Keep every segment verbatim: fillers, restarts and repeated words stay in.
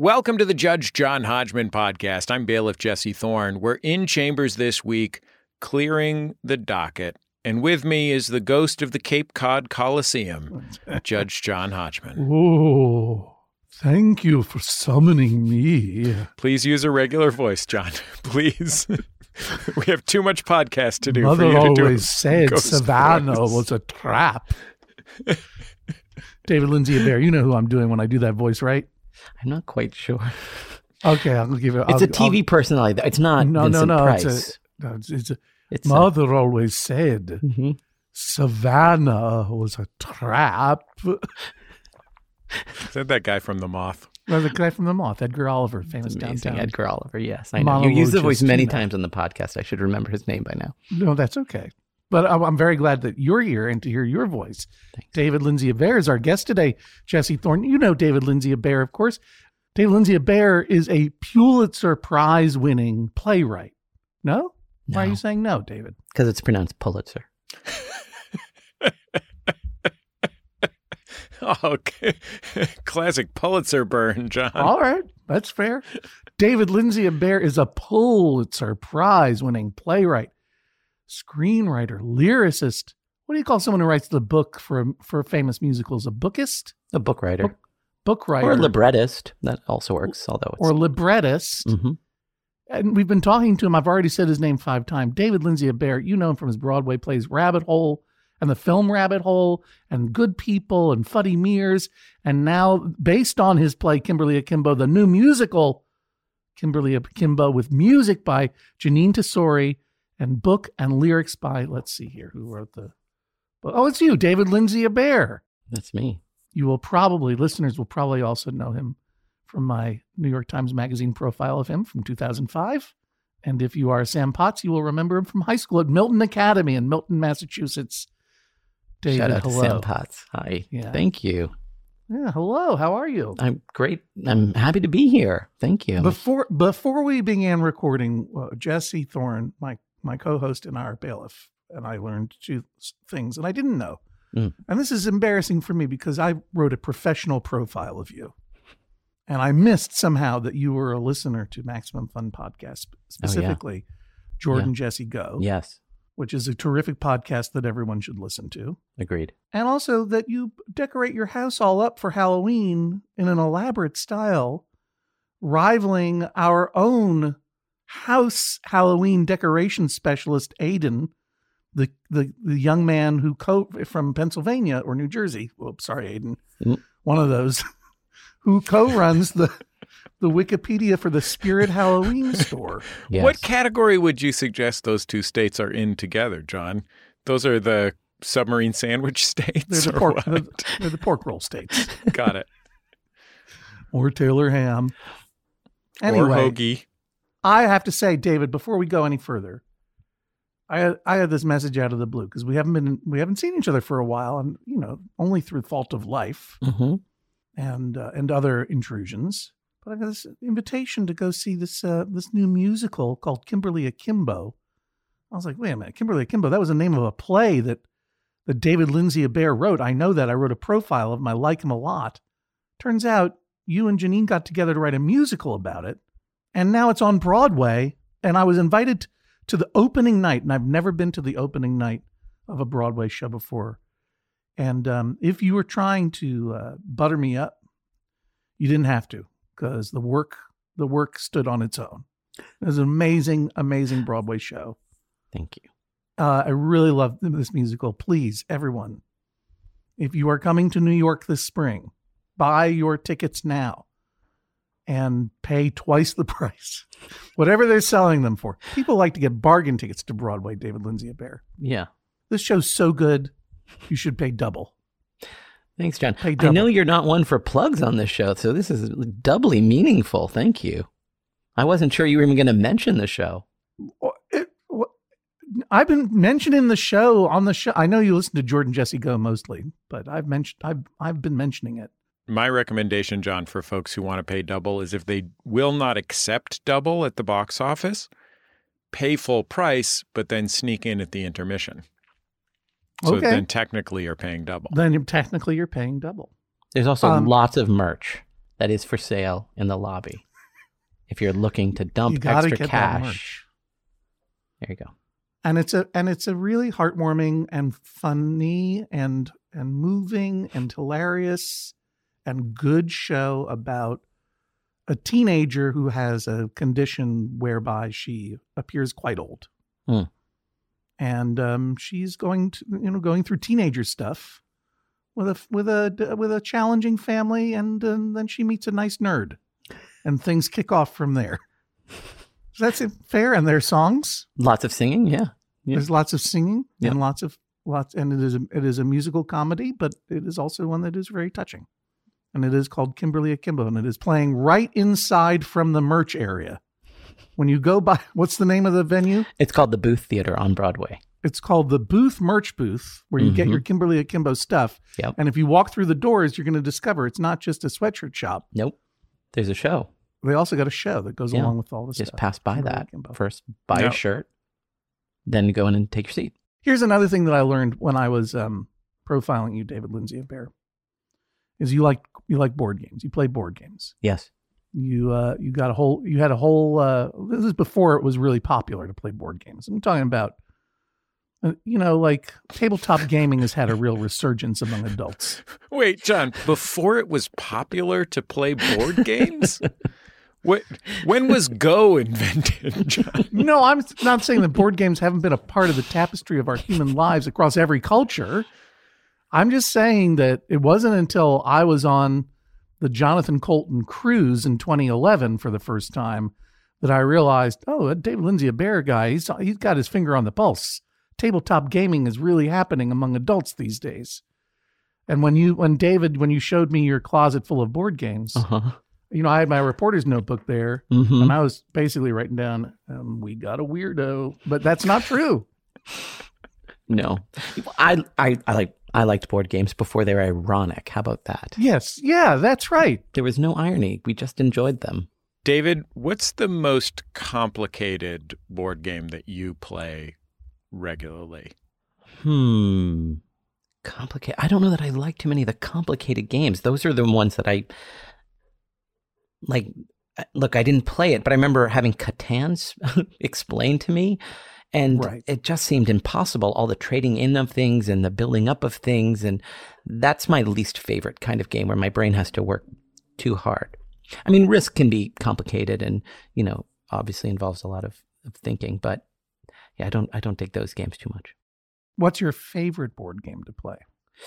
Welcome to the Judge John Hodgman podcast. I'm bailiff Jesse Thorne. We're in chambers this week, clearing the docket. And with me is the ghost of the Cape Cod Coliseum, Judge John Hodgman. Oh, thank you for summoning me. Please use a regular voice, John. Please. We have too much podcast to do. Mother for you to always do said Savannah voice. was a trap. David Lindsay Abaire, you know who I'm doing when I do that voice, right? I'm not quite sure. Okay, I'll give it. It's I'll, a T V I'll, personality. It's not no, Vincent no, no. Price. It's a, no, it's, it's a It's Mother a, always said mm-hmm. Savannah was a trap. Is that that guy from The Moth? Well, the guy from The Moth, Edgar Oliver, famous downtown. Edgar Oliver, yes. I know. You use the voice many times on the podcast. I should remember his name by now. No, that's okay. But I'm, I'm very glad that you're here and to hear your voice. Thanks. David Lindsay Abaire is our guest today. Jesse Thorne, you know David Lindsay Abaire, of course. David Lindsay Abaire is a Pulitzer Prize winning playwright. No? No. Why are you saying no, David? Because it's pronounced Pulitzer. Okay. Classic Pulitzer burn, John. All right. That's fair. David Lindsay Abaire is a Pulitzer Prize winning playwright, screenwriter, lyricist. What do you call someone who writes the book for for famous musicals? A bookist? A book writer. Book, book writer. Or a librettist. That also works, although it's... Or librettist. Mm-hmm. And we've been talking to him. I've already said his name five times. David Lindsay Abaire, you know him from his Broadway plays Rabbit Hole and the film Rabbit Hole and Good People and Fuddy Mears. And now, based on his play Kimberly Akimbo, the new musical Kimberly Akimbo with music by Jeanine Tesori and book and lyrics by, let's see here, who wrote the... Oh, it's you, David Lindsay Abaire. That's me. You will probably, listeners will probably also know him from my New York Times Magazine profile of him from two thousand five. And if you are Sam Potts, you will remember him from high school at Milton Academy in Milton, Massachusetts. David, Shout out hello. to Sam Potts. Hi. Yeah. Thank you. Yeah, hello. How are you? I'm great. I'm happy to be here. Thank you. Before before we began recording, uh, Jesse Thorne, my, my co-host and our bailiff, and I learned two things, and I didn't know. Mm. And this is embarrassing for me because I wrote a professional profile of you. And I missed somehow that you were a listener to Maximum Fun Podcast, specifically oh, yeah. Jordan yeah. Jesse Go. Yes. Which is a terrific podcast that everyone should listen to. Agreed. And also that you decorate your house all up for Halloween in an elaborate style, rivaling our own house Halloween decoration specialist, Aiden, the the, the young man who co from Pennsylvania or New Jersey. Whoops, sorry, Aiden. Mm. One of those. Who co-runs the the Wikipedia for the Spirit Halloween store. Yes. What category would you suggest those two states are in together, John? Those are the submarine sandwich states? They're the, pork, they're, they're the pork roll states. Got it. Or Taylor ham. Anyway, or hoagie. I have to say, David, before we go any further, I had, I had this message out of the blue because we haven't been we haven't seen each other for a while, and you know, only through fault of life. Mm-hmm. and uh, and other intrusions. But I got this invitation to go see this uh, this new musical called Kimberly Akimbo. I was like, wait a minute, Kimberly Akimbo, that was the name of a play that, that David Lindsay Abaire wrote. I know that. I wrote a profile of him. I like him a lot. Turns out you and Jeanine got together to write a musical about it, and now it's on Broadway, and I was invited to the opening night, and I've never been to the opening night of a Broadway show before. And um, if you were trying to uh, butter me up, you didn't have to, because the work the work stood on its own. It was an amazing, amazing Broadway show. Thank you. Uh, I really love this musical. Please, everyone, if you are coming to New York this spring, buy your tickets now and pay twice the price, whatever they're selling them for. People like to get bargain tickets to Broadway, David Lindsay Abaire. Yeah. This show's so good. You should pay double. Thanks, John. Pay I double. know you're not one for plugs on this show, so this is doubly meaningful. Thank you. I wasn't sure you were even going to mention the show. It, I've been mentioning the show on the show. I know you listen to Jordan Jesse Go mostly, but I've mentioned I've I've been mentioning it. My recommendation, John, for folks who want to pay double is if they will not accept double at the box office, pay full price, but then sneak in at the intermission. So okay. then technically you're paying double. Then you're, technically you're paying double. There's also Um, lots of merch that is for sale in the lobby. If you're looking to dump You gotta extra get that cash, merch. there you go. And it's a and it's a really heartwarming and funny and and moving and hilarious and good show about a teenager who has a condition whereby she appears quite old. Hmm. And um, she's going to, you know, going through teenager stuff with a with a with a challenging family, and, and then she meets a nice nerd, and things kick off from there. So that's fair. And there's songs. Lots of singing, yeah. yeah. There's lots of singing Yeah. and lots of lots, and it is a, it is a musical comedy, but it is also one that is very touching. And it is called Kimberly Akimbo, and it is playing right inside from the merch area. When you go by, what's the name of the venue? It's called the Booth Theater on Broadway. It's called the Booth Merch Booth, where you get Mhm. your Kimberly Akimbo stuff. Yep. And if you walk through the doors, you're going to discover it's not just a sweatshirt shop. Nope. There's a show. They also got a show that goes Yeah. along with all this Just stuff. pass by Kimberly that. Akimbo. First, buy Yep. a shirt, then go in and take your seat. Here's another thing that I learned when I was um, profiling you, David Lindsay of Bear, is you like you like board games. You play board games. Yes. You uh, you got a whole you had a whole. Uh, this is before it was really popular to play board games. I'm talking about, uh, you know, like tabletop gaming has had a real resurgence among adults. Wait, John, before it was popular to play board games? What, when was Go invented, John? No, I'm not saying that board games haven't been a part of the tapestry of our human lives across every culture. I'm just saying that it wasn't until I was on the Jonathan Colton cruise in twenty eleven for the first time that I realized, oh, that David Lindsay, a Bear guy, he's he's got his finger on the pulse. Tabletop gaming is really happening among adults these days. And when you, when David, when you showed me your closet full of board games, Uh-huh. you know, I had my reporter's notebook there, Mm-hmm. and I was basically writing down, um, we got a weirdo, but that's not true. No. I, I, I like I liked board games before they were ironic. How about that? Yes. Yeah, that's right. There was no irony. We just enjoyed them. David, what's the most complicated board game that you play regularly? Hmm. Complicated. I don't know that I like too many of the complicated games. Those are the ones that I like. Look, I didn't play it, but I remember having Catan's explained to me. And Right. it just seemed impossible, all the trading in of things and the building up of things. And that's my least favorite kind of game where my brain has to work too hard. I mean, Risk can be complicated and, you know, obviously involves a lot of, of thinking. But yeah, I don't I don't take those games too much. What's your favorite board game to play?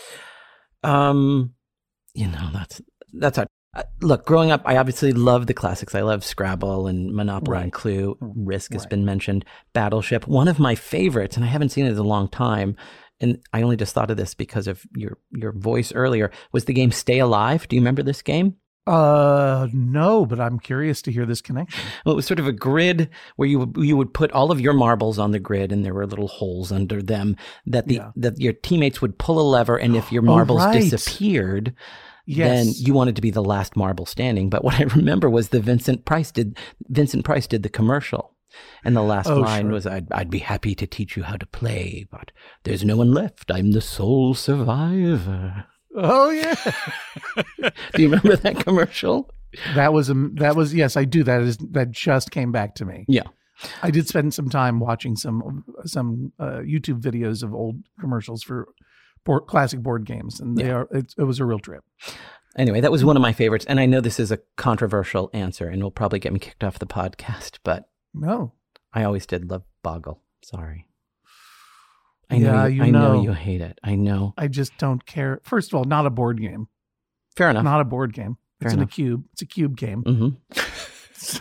Um, you know, that's that's a uh, look. Growing up, I obviously loved the classics. I love Scrabble and Monopoly and Right. Clue. Risk has Right. been mentioned. Battleship, one of my favorites, and I haven't seen it in a long time. And I only just thought of this because of your your voice earlier. Was the game Stay Alive? Do you remember this game? Uh, no, but I'm curious to hear this connection. Well, it was sort of a grid where you would, you would put all of your marbles on the grid, and there were little holes under them that the Yeah. that your teammates would pull a lever, and if your Oh, marbles right. disappeared, Yes. then you wanted to be the last marble standing. But what I remember was the Vincent Price did Vincent Price did the commercial, and the last Oh, line sure. was, "I'd I'd be happy to teach you how to play, but there's no one left. I'm the sole survivor." Oh yeah, Do you remember that commercial? that was a that was yes, I do. That is that just came back to me. Yeah. I did spend some time watching some some uh, YouTube videos of old commercials for board, classic board games, and they Yeah. are it, it was a real trip. Anyway, that was one of my favorites, and I know this is a controversial answer, and will probably get me kicked off the podcast, but No, I always did love Boggle. Sorry. I know Yeah, you, you I know know. you hate it. I know. I just don't care. First of all, not a board game. Fair enough. Not a board game. Fair It's in a enough. cube. It's a cube game. Mm-hmm.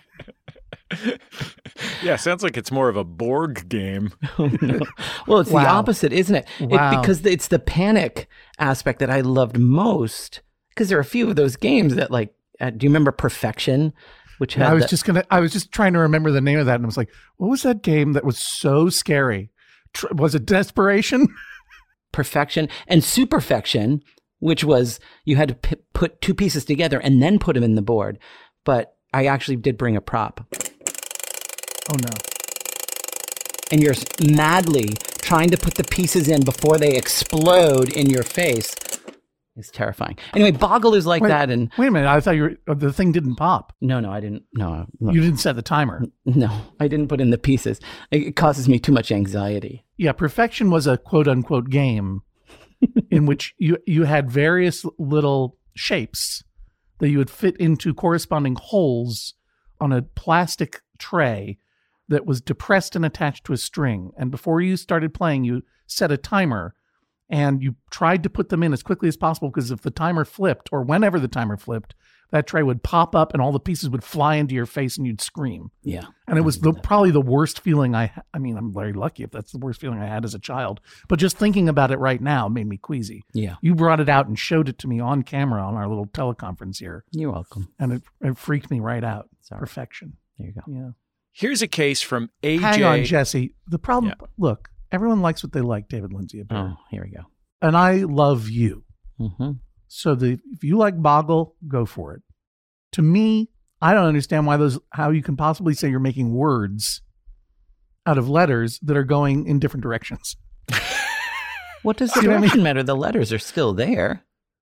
Yeah, sounds like it's more of a Borg game. Oh, no. Well, it's the Wow. opposite, isn't it? It- Wow. Because it's the panic aspect that I loved most. Because there are a few of those games that, like, uh, do you remember Perfection? Which had I was the- just gonna. I was just trying to remember the name of that, and I was like, "What was that game that was so scary? Tr- was it Desperation?" Perfection and Superfection, which was you had to p- put two pieces together and then put them in the board. But I actually did bring a prop, Oh no! and you're madly trying to put the pieces in before they explode in your face. It's terrifying. Anyway, Boggle is like wait, that. And wait a minute. I thought you were, the thing didn't pop. no, no, I didn't. No, no, You didn't set the timer. no, I didn't put in the pieces. It causes me too much anxiety. Yeah, Perfection was a quote unquote game in which you you had various little shapes that you would fit into corresponding holes on a plastic tray that was depressed and attached to a string. And before you started playing, you set a timer and you tried to put them in as quickly as possible, because if the timer flipped, or whenever the timer flipped, that tray would pop up and all the pieces would fly into your face and you'd scream. Yeah. And it was the, probably the worst feeling I, ha- I mean, I'm very lucky if that's the worst feeling I had as a child, but just thinking about it right now made me queasy. Yeah. You brought it out and showed it to me on camera on our little teleconference here, You're welcome. and it, it freaked me right out. Sorry. Perfection. There you go. Yeah. Here's a case from A J. Hang on, Jesse. The problem, Yeah. look, everyone likes what they like, David Lindsay. Oh, here we go. And I love you. Mm-hmm. So the if you like Boggle, go for it. To me, I don't understand why those how you can possibly say you're making words out of letters that are going in different directions. What does the You know what I direction matter? The letters are still there.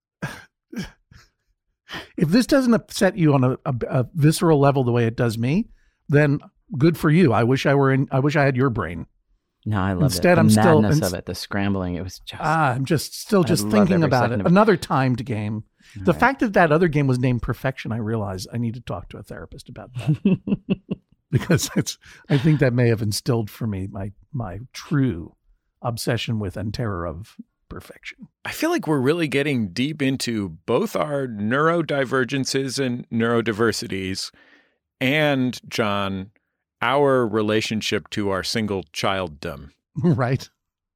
If this doesn't upset you on a, a, a visceral level the way it does me, then good for you. I wish I were in. I wish I had your brain. No, I love Instead, it. The I'm still- madness ins- of it, the scrambling. It was just Ah, I'm just still I just love thinking every about second it. of it. Another timed game. The right. fact that that other game was named Perfection, I realize I need to talk to a therapist about that. Because it's, I think that may have instilled for me my my true obsession with and terror of perfection. I feel like we're really getting deep into both our neurodivergences and neurodiversities and, John, our relationship to our single childdom. Right?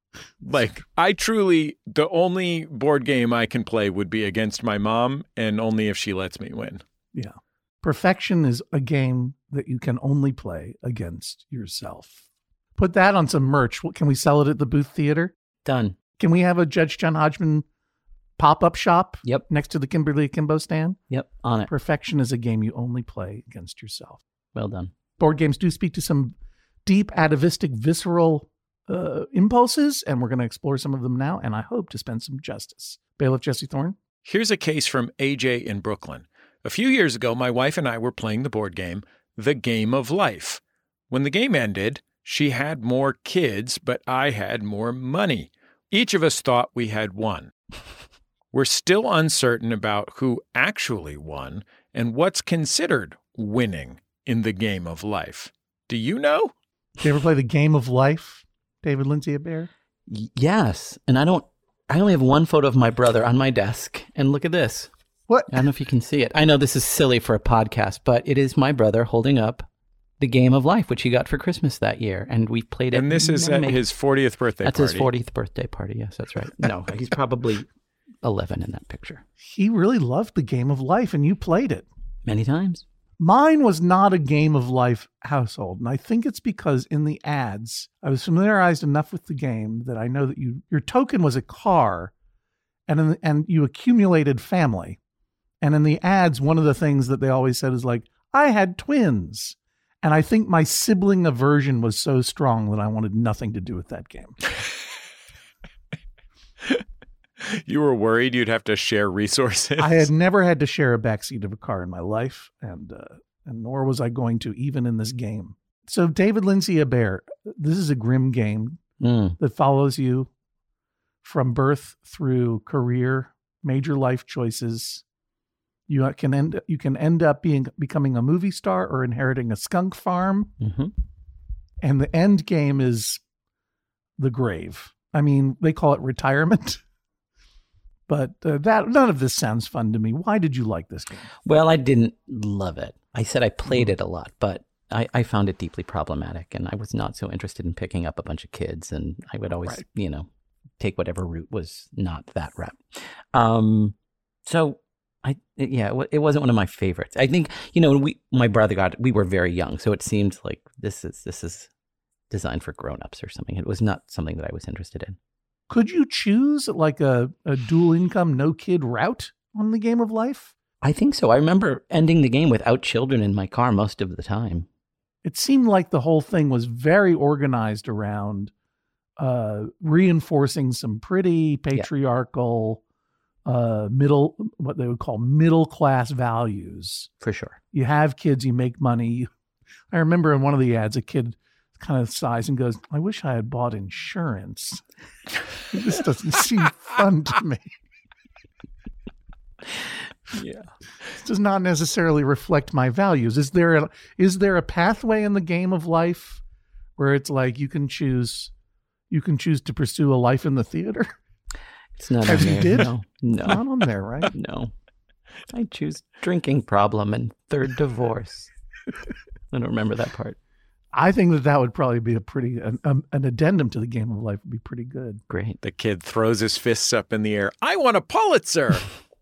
Like, I truly, the only board game I can play would be against my mom, and only if she lets me win. Yeah. Perfection is a game that you can only play against yourself. Put that on some merch. What, can we sell it at the Booth Theater? done. Can we have a Judge John Hodgman pop-up shop Yep. next to the Kimberly Akimbo stand? Yep. On it. Perfection is a game you only play against yourself. Well done. Board games do speak to some deep, atavistic, visceral uh, impulses, and we're going to explore some of them now, and I hope to spend some justice. Bailiff Jesse Thorne? Here's a case from A J in Brooklyn. A few years ago, my wife and I were playing the board game, The Game of Life. When the game ended, she had more kids, but I had more money. Each of us thought we had won. We're still uncertain about who actually won and what's considered winning in the game of life. Do you know? Did you ever play The Game of Life, David Lindsay Bear? Y- yes. And I don't, I only have one photo of my brother on my desk. And look at this. What? I don't know if you can see it. I know this is silly for a podcast, but it is my brother holding up The Game of Life, which he got for Christmas that year. And we played it. And this is at many- his fortieth birthday That's party. his fortieth birthday party. Yes, that's right. No, he's probably eleven in that picture. He really loved The Game of Life, and you played it. Many times. Mine was not a Game of Life household, and I think it's because in the ads, I was familiarized enough with the game that I know that you your token was a car, and in the, and you accumulated family. And in the ads, one of the things that they always said is like, I had twins. And I think my sibling aversion was so strong that I wanted nothing to do with that game. You were worried you'd have to share resources. I had never had to share a backseat of a car in my life, and uh, and nor was I going to, even in this game. So, David Lindsay Bear, this is a grim game Mm. that follows you from birth through career, major life choices. You can end you can end up being becoming a movie star or inheriting a skunk farm, hmm and the end game is the grave. I mean, they call it retirement. But uh, that none of this sounds fun to me. Why did you like this game? Well, I didn't love it. I said I played it a lot, but I, I found it deeply problematic, and I was not so interested in picking up a bunch of kids, and I would always, Right. you know, take whatever route was not that route. Um, so I, yeah, it, wa- it wasn't one of my favorites. I think, you know, when we, my brother got it, we were very young, so it seemed like this is, this is designed for grown-ups or something. It was not something that I was interested in. Could you choose like a, a dual income, no kid route on the Game of Life? I think so. I remember ending the game without children in my car most of the time. It seemed like the whole thing was very organized around uh, reinforcing some pretty patriarchal uh, middle, what they would call middle class values. For sure. You have kids, you make money. I remember in one of the ads, a kid kind of sighs and goes, I wish I had bought insurance. This doesn't seem fun to me. Yeah. This does not necessarily reflect my values. Is there a, is there a pathway in the game of life where it's like you can choose you can choose to pursue a life in the theater? It's not As on you there. did? No. No. Not on there, right? No. I choose drinking problem and third divorce. I don't remember that part. I think that that would probably be a pretty an, um, an addendum to the game of life would be pretty good. Great. The kid throws his fists up in the air. I want a Pulitzer.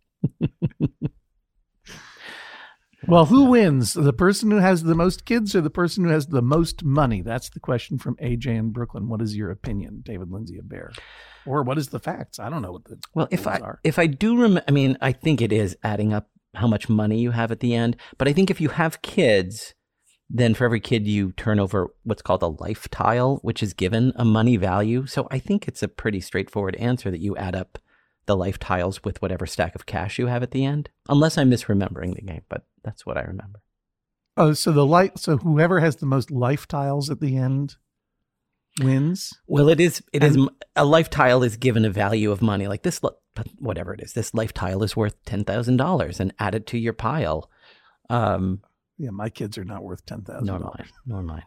Well, who wins? The person who has the most kids or the person who has the most money? That's the question from A J in Brooklyn. What is your opinion, David Lindsay Bear? Or what is the facts? I don't know what the Well, if I are. if I do remember, I mean, I think it is adding up how much money you have at the end. But I think if you have kids, then for every kid you turn over what's called a life tile, which is given a money value. So I think it's a pretty straightforward answer that you add up the life tiles with whatever stack of cash you have at the end, unless I'm misremembering the game, but that's what I remember. Oh, so the light. So whoever has the most life tiles at the end wins. Well, it is. It is And- a life tile is given a value of money, like this. Whatever it is, this life tile is worth ten thousand dollars, and add it to your pile. Um, Yeah, my kids are not worth ten thousand nor dollars. mine. Nor mine.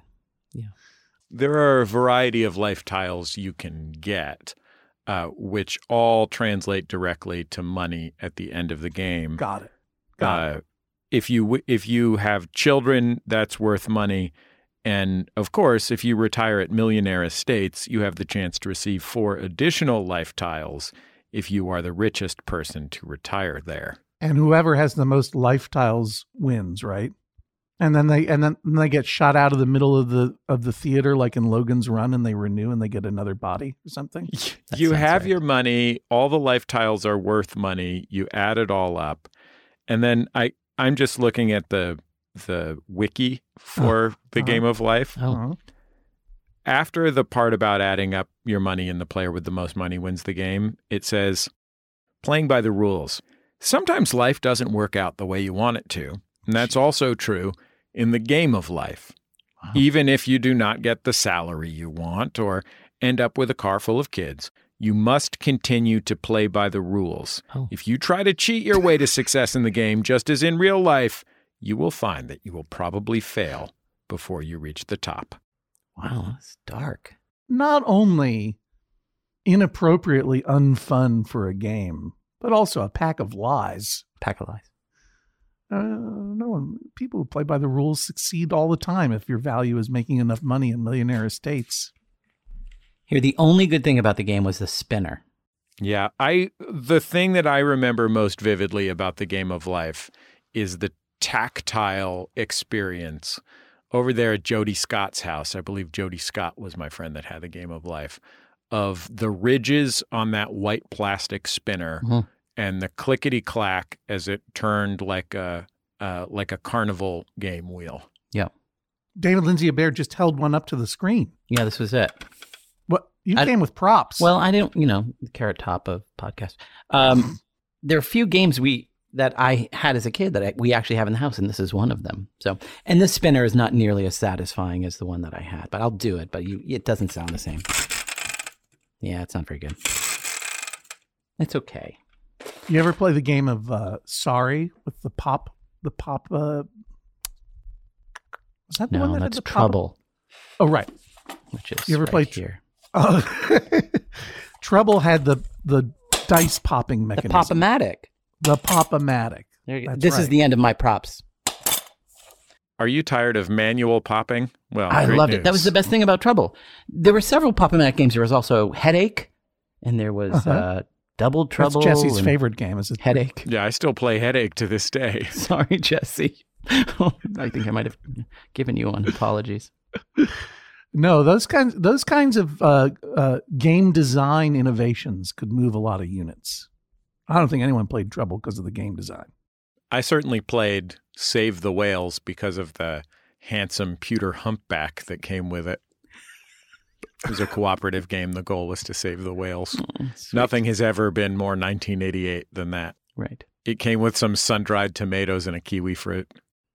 There are a variety of life tiles you can get, uh, which all translate directly to money at the end of the game. Got it. Got Uh, it. if you w- if you have children, that's worth money, and of course, if you retire at Millionaire Estates, you have the chance to receive four additional life tiles if you are the richest person to retire there. And whoever has the most life tiles wins, right? And then they and then they get shot out of the middle of the of the theater, like in Logan's Run, and they renew and they get another body or something. That You sounds have right. your money. All the life tiles are worth money. You add it all up, and then I I'm just looking at the the wiki for the uh-huh. Game of Life. Oh, Uh-huh. After the part about adding up your money and the player with the most money wins the game, it says, playing by the rules. Sometimes life doesn't work out the way you want it to, and that's also true in the game of life. Wow. Even if you do not get the salary you want or end up with a car full of kids, you must continue to play by the rules. Oh. If you try to cheat your way to success in the game, just as in real life, you will find that you will probably fail before you reach the top. wow, that's dark. Not only inappropriately unfun for a game, but also a pack of lies. Pack of lies. Uh, no one, people who play by the rules succeed all the time if your value is making enough money in Millionaire Estates. Here, the only good thing about the game was the spinner. Yeah, I the thing that I remember most vividly about the Game of Life is the tactile experience. Over there at Jody Scott's house, I believe Jody Scott was my friend that had the Game of Life, of the ridges on that white plastic spinner Mhm. and the clickety-clack as it turned like a uh, like a carnival game wheel. Yeah. David Lindsay Bear just held one up to the screen. Yeah, this was it. What you I- came with props? Well, I don't, you know, the carrot top of podcast. Um, there are a few games we that I had as a kid that I, we actually have in the house, and this is one of them. So, and this spinner is not nearly as satisfying as the one that I had, but I'll do it. But you, it doesn't sound the same. Yeah, it's not very good. It's okay. You ever play the game of uh, Sorry with the pop? The pop. Uh, was that the one No, that that's had the pop? Trouble, Oh, right. which is You ever right played tr- here. Oh. Trouble had the the dice popping The mechanism. Pop-O-Matic. The Pop-O-Matic. There you go. That's This is right. the end of my props. Are you tired of manual popping? Well, I great loved it. That news. was the best thing about Trouble. There were several Pop-O-Matic games. There was also Headache, and there was Uh-huh. uh, Double That's Trouble. Jesse's and favorite game. Is it? Headache. Yeah, I still play Headache to this day. Sorry, Jesse. I think I might have given you one. Apologies. No, those kinds those kinds of uh, uh, game design innovations could move a lot of units. I don't think anyone played Trouble because of the game design. I certainly played Save the Whales because of the handsome pewter humpback that came with it. It was a cooperative game. The goal was to save the whales. Mm, Nothing has ever been more nineteen eighty-eight than that. Right. It came with some sun-dried tomatoes and a kiwi fruit.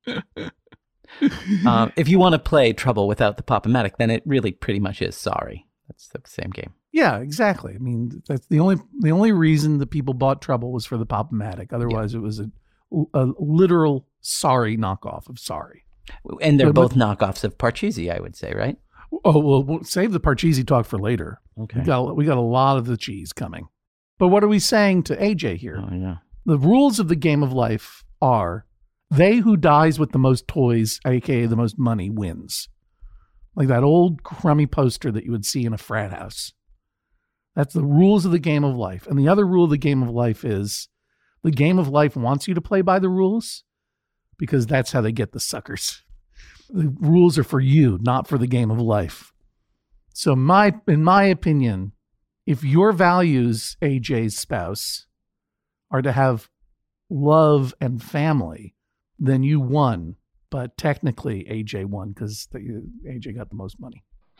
um, if you want to play Trouble without the Pop-O-Matic, then it really pretty much is Sorry. That's the same game. Yeah, exactly. I mean, that's the only the only reason that people bought Trouble was for the Pop-O-Matic. Otherwise, yeah. it was a, a literal Sorry knockoff of Sorry. And they're but, both knockoffs of Parcheesi, I would say, right? Oh, well, we'll save the Parcheesi talk for later. Okay. We got, we got a lot of the cheese coming. But what are we saying to A J here? Oh, yeah. The rules of the game of life are they who dies with the most toys, a k a the most money, wins. Like that old crummy poster that you would see in a frat house. That's the rules of the game of life. And the other rule of the game of life is the game of life wants you to play by the rules because that's how they get the suckers. The rules are for you, not for the game of life. So my, in my opinion, if your values, A J's spouse, are to have love and family, then you won. But technically, A J won because A J got the most money.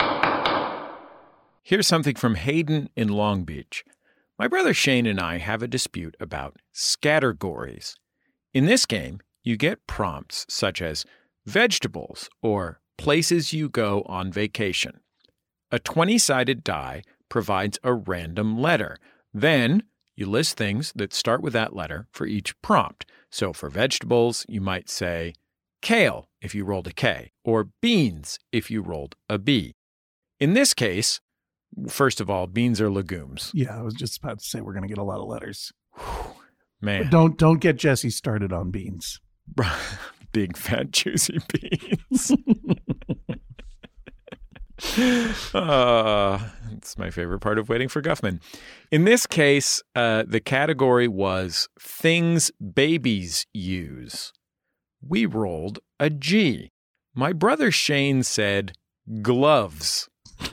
Here's something from Hayden in Long Beach. My brother Shane and I have a dispute about scattergories. In this game, you get prompts such as vegetables or places you go on vacation. A twenty-sided die provides a random letter. Then you list things that start with that letter for each prompt. So for vegetables, you might say kale if you rolled a K, or beans if you rolled a B. In this case, first of all, beans are legumes. Yeah, I was just about to say we're going to get a lot of letters. Man. But don't don't get Jesse started on beans. Big fat juicy beans. uh, it's my favorite part of waiting for Guffman. In this case, uh, the category was things babies use. We rolled a G. My brother Shane said gloves.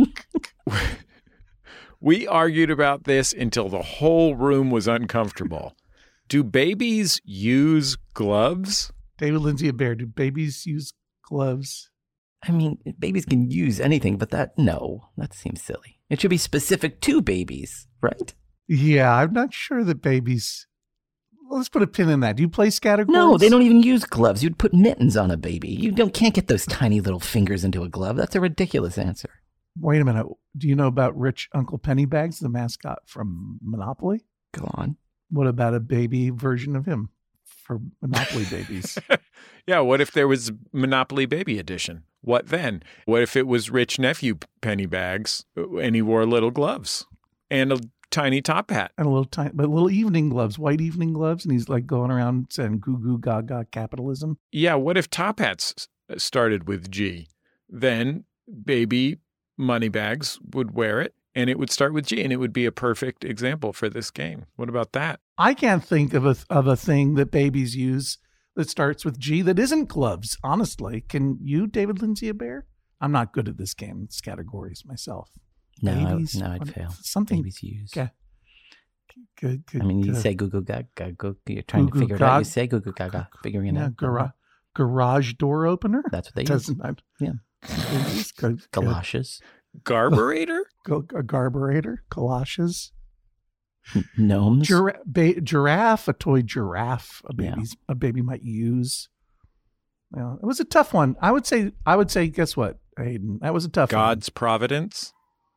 We argued about this until the whole room was uncomfortable. Do babies use gloves? David Lindsay Bear, do babies use gloves? I mean, babies can use anything, but that, no, that seems silly. It should be specific to babies, right? Yeah, I'm not sure that babies... Let's put a pin in that. Do you play scattergories? No, they don't even use gloves. You'd put mittens on a baby. You don't can't get those tiny little fingers into a glove. That's a ridiculous answer. Wait a minute. Do you know about Rich Uncle Pennybags, the mascot from Monopoly? Go on. What about a baby version of him for Monopoly babies? Yeah, what if there was Monopoly Baby Edition? What then? What if it was Rich Nephew Pennybags and he wore little gloves and a tiny top hat? And a little tiny, but little evening gloves, white evening gloves, and he's like going around saying goo goo gaga capitalism. Yeah, what if top hats started with G? Then baby Moneybags would wear it and it would start with G and it would be a perfect example for this game. What about that? I can't think of a of a thing that babies use that starts with G that isn't gloves, honestly. Can you, David Lindsay Bear? I'm not good at this game, it's categories myself. No, babies, I, no, I'd fail. Something babies use. Okay. Good, good. I mean, you good. say goo goo gaga, go. You're trying Goo to goo figure it out. You gag- say goo goo gaga, figuring it yeah, out. Gara- garage door opener? That's what they use. Doesn't I, Yeah. Babies, good, good. Galoshes, Garburator? Go- a garburator, galoshes. gnomes. Gira- ba- giraffe, a toy giraffe, a Yeah. baby's a baby might use. Yeah, it was a tough one. I would say. I would say. Guess what, Hayden? That was a tough God's providence?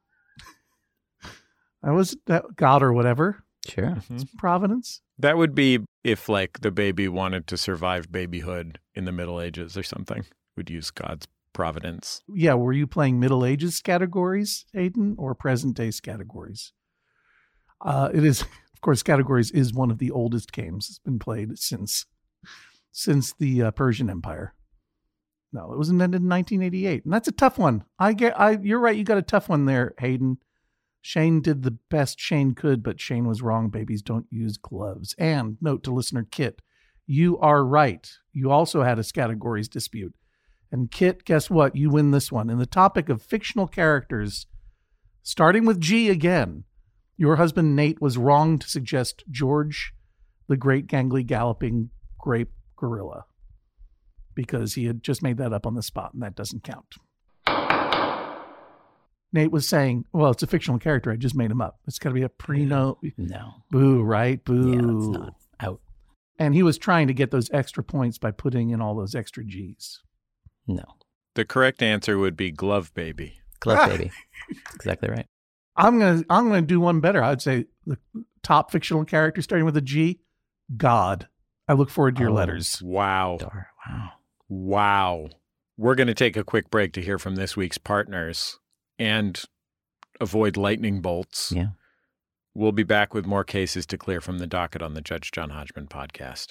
one. That was that God or whatever. Sure. Mhm. Providence. That would be if, like, the baby wanted to survive babyhood in the Middle Ages or something. Would use God's providence. Yeah. Were you playing Middle Ages categories, Hayden, or present day categories? Uh, it is, of course, categories is one of the oldest games. It's been played since since the uh, Persian Empire. No, it was invented in nineteen eighty-eight, and that's a tough one. I get, I you're right. You got a tough one there, Hayden. Shane did the best Shane could, but Shane was wrong. Babies don't use gloves. And note to listener Kit, you are right. You also had a categories dispute. And Kit, guess what? You win this one. In the topic of fictional characters, starting with G again, your husband Nate was wrong to suggest George, the great gangly galloping grape gorilla, because he had just made that up on the spot, and that doesn't count. Nate was saying, well, it's a fictional character. I just made him up. It's got to be a pre-note. No. Boo, right? Boo. Yeah, it's not. Out. And he was trying to get those extra points by putting in all those extra G's. No. The correct answer would be Glove Baby. Glove Baby. Exactly right. I'm gonna I'm gonna do one better. I'd say the top fictional character starting with a G, God. I look forward to your Oh. letters. Wow. Dar. Wow. Wow. We're going to take a quick break to hear from this week's partners and avoid lightning bolts. Yeah. We'll be back with more cases to clear from the docket on the Judge John Hodgman podcast.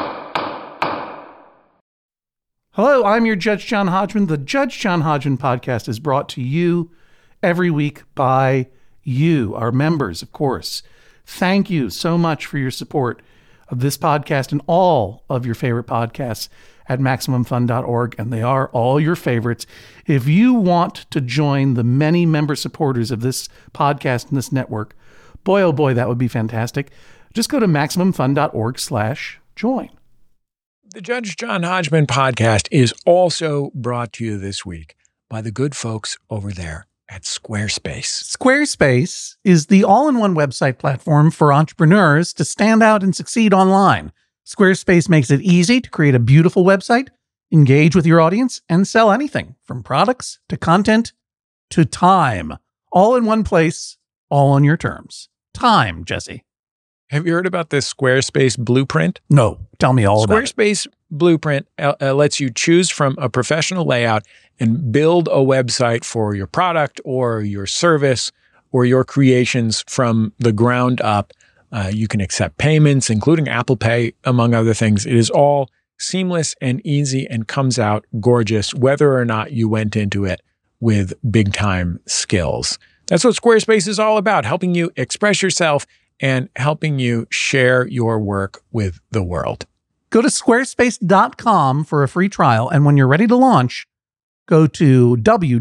Hello, I'm your Judge John Hodgman. The Judge John Hodgman podcast is brought to you every week by you, our members, of course. Thank you so much for your support of this podcast and all of your favorite podcasts at Maximum Fun dot org, and they are all your favorites. If you want to join the many member supporters of this podcast and this network, boy, oh boy, that would be fantastic. Just go to Maximum Fun dot org slash join. The Judge John Hodgman podcast is also brought to you this week by the good folks over there at Squarespace. Squarespace is the all-in-one website platform for entrepreneurs to stand out and succeed online. Squarespace makes it easy to create a beautiful website, engage with your audience, and sell anything from products to content to time. All in one place, all on your terms. Time, Jesse. Have you heard about this Squarespace blueprint? No, tell me all about it. Squarespace Blueprint uh, uh, lets you choose from a professional layout and build a website for your product or your service or your creations from the ground up. Uh, you can accept payments, including Apple Pay, among other things. It is all seamless and easy and comes out gorgeous, whether or not you went into it with big time skills. That's what Squarespace is all about, helping you express yourself and helping you share your work with the world. Go to squarespace dot com for a free trial, and when you're ready to launch, go to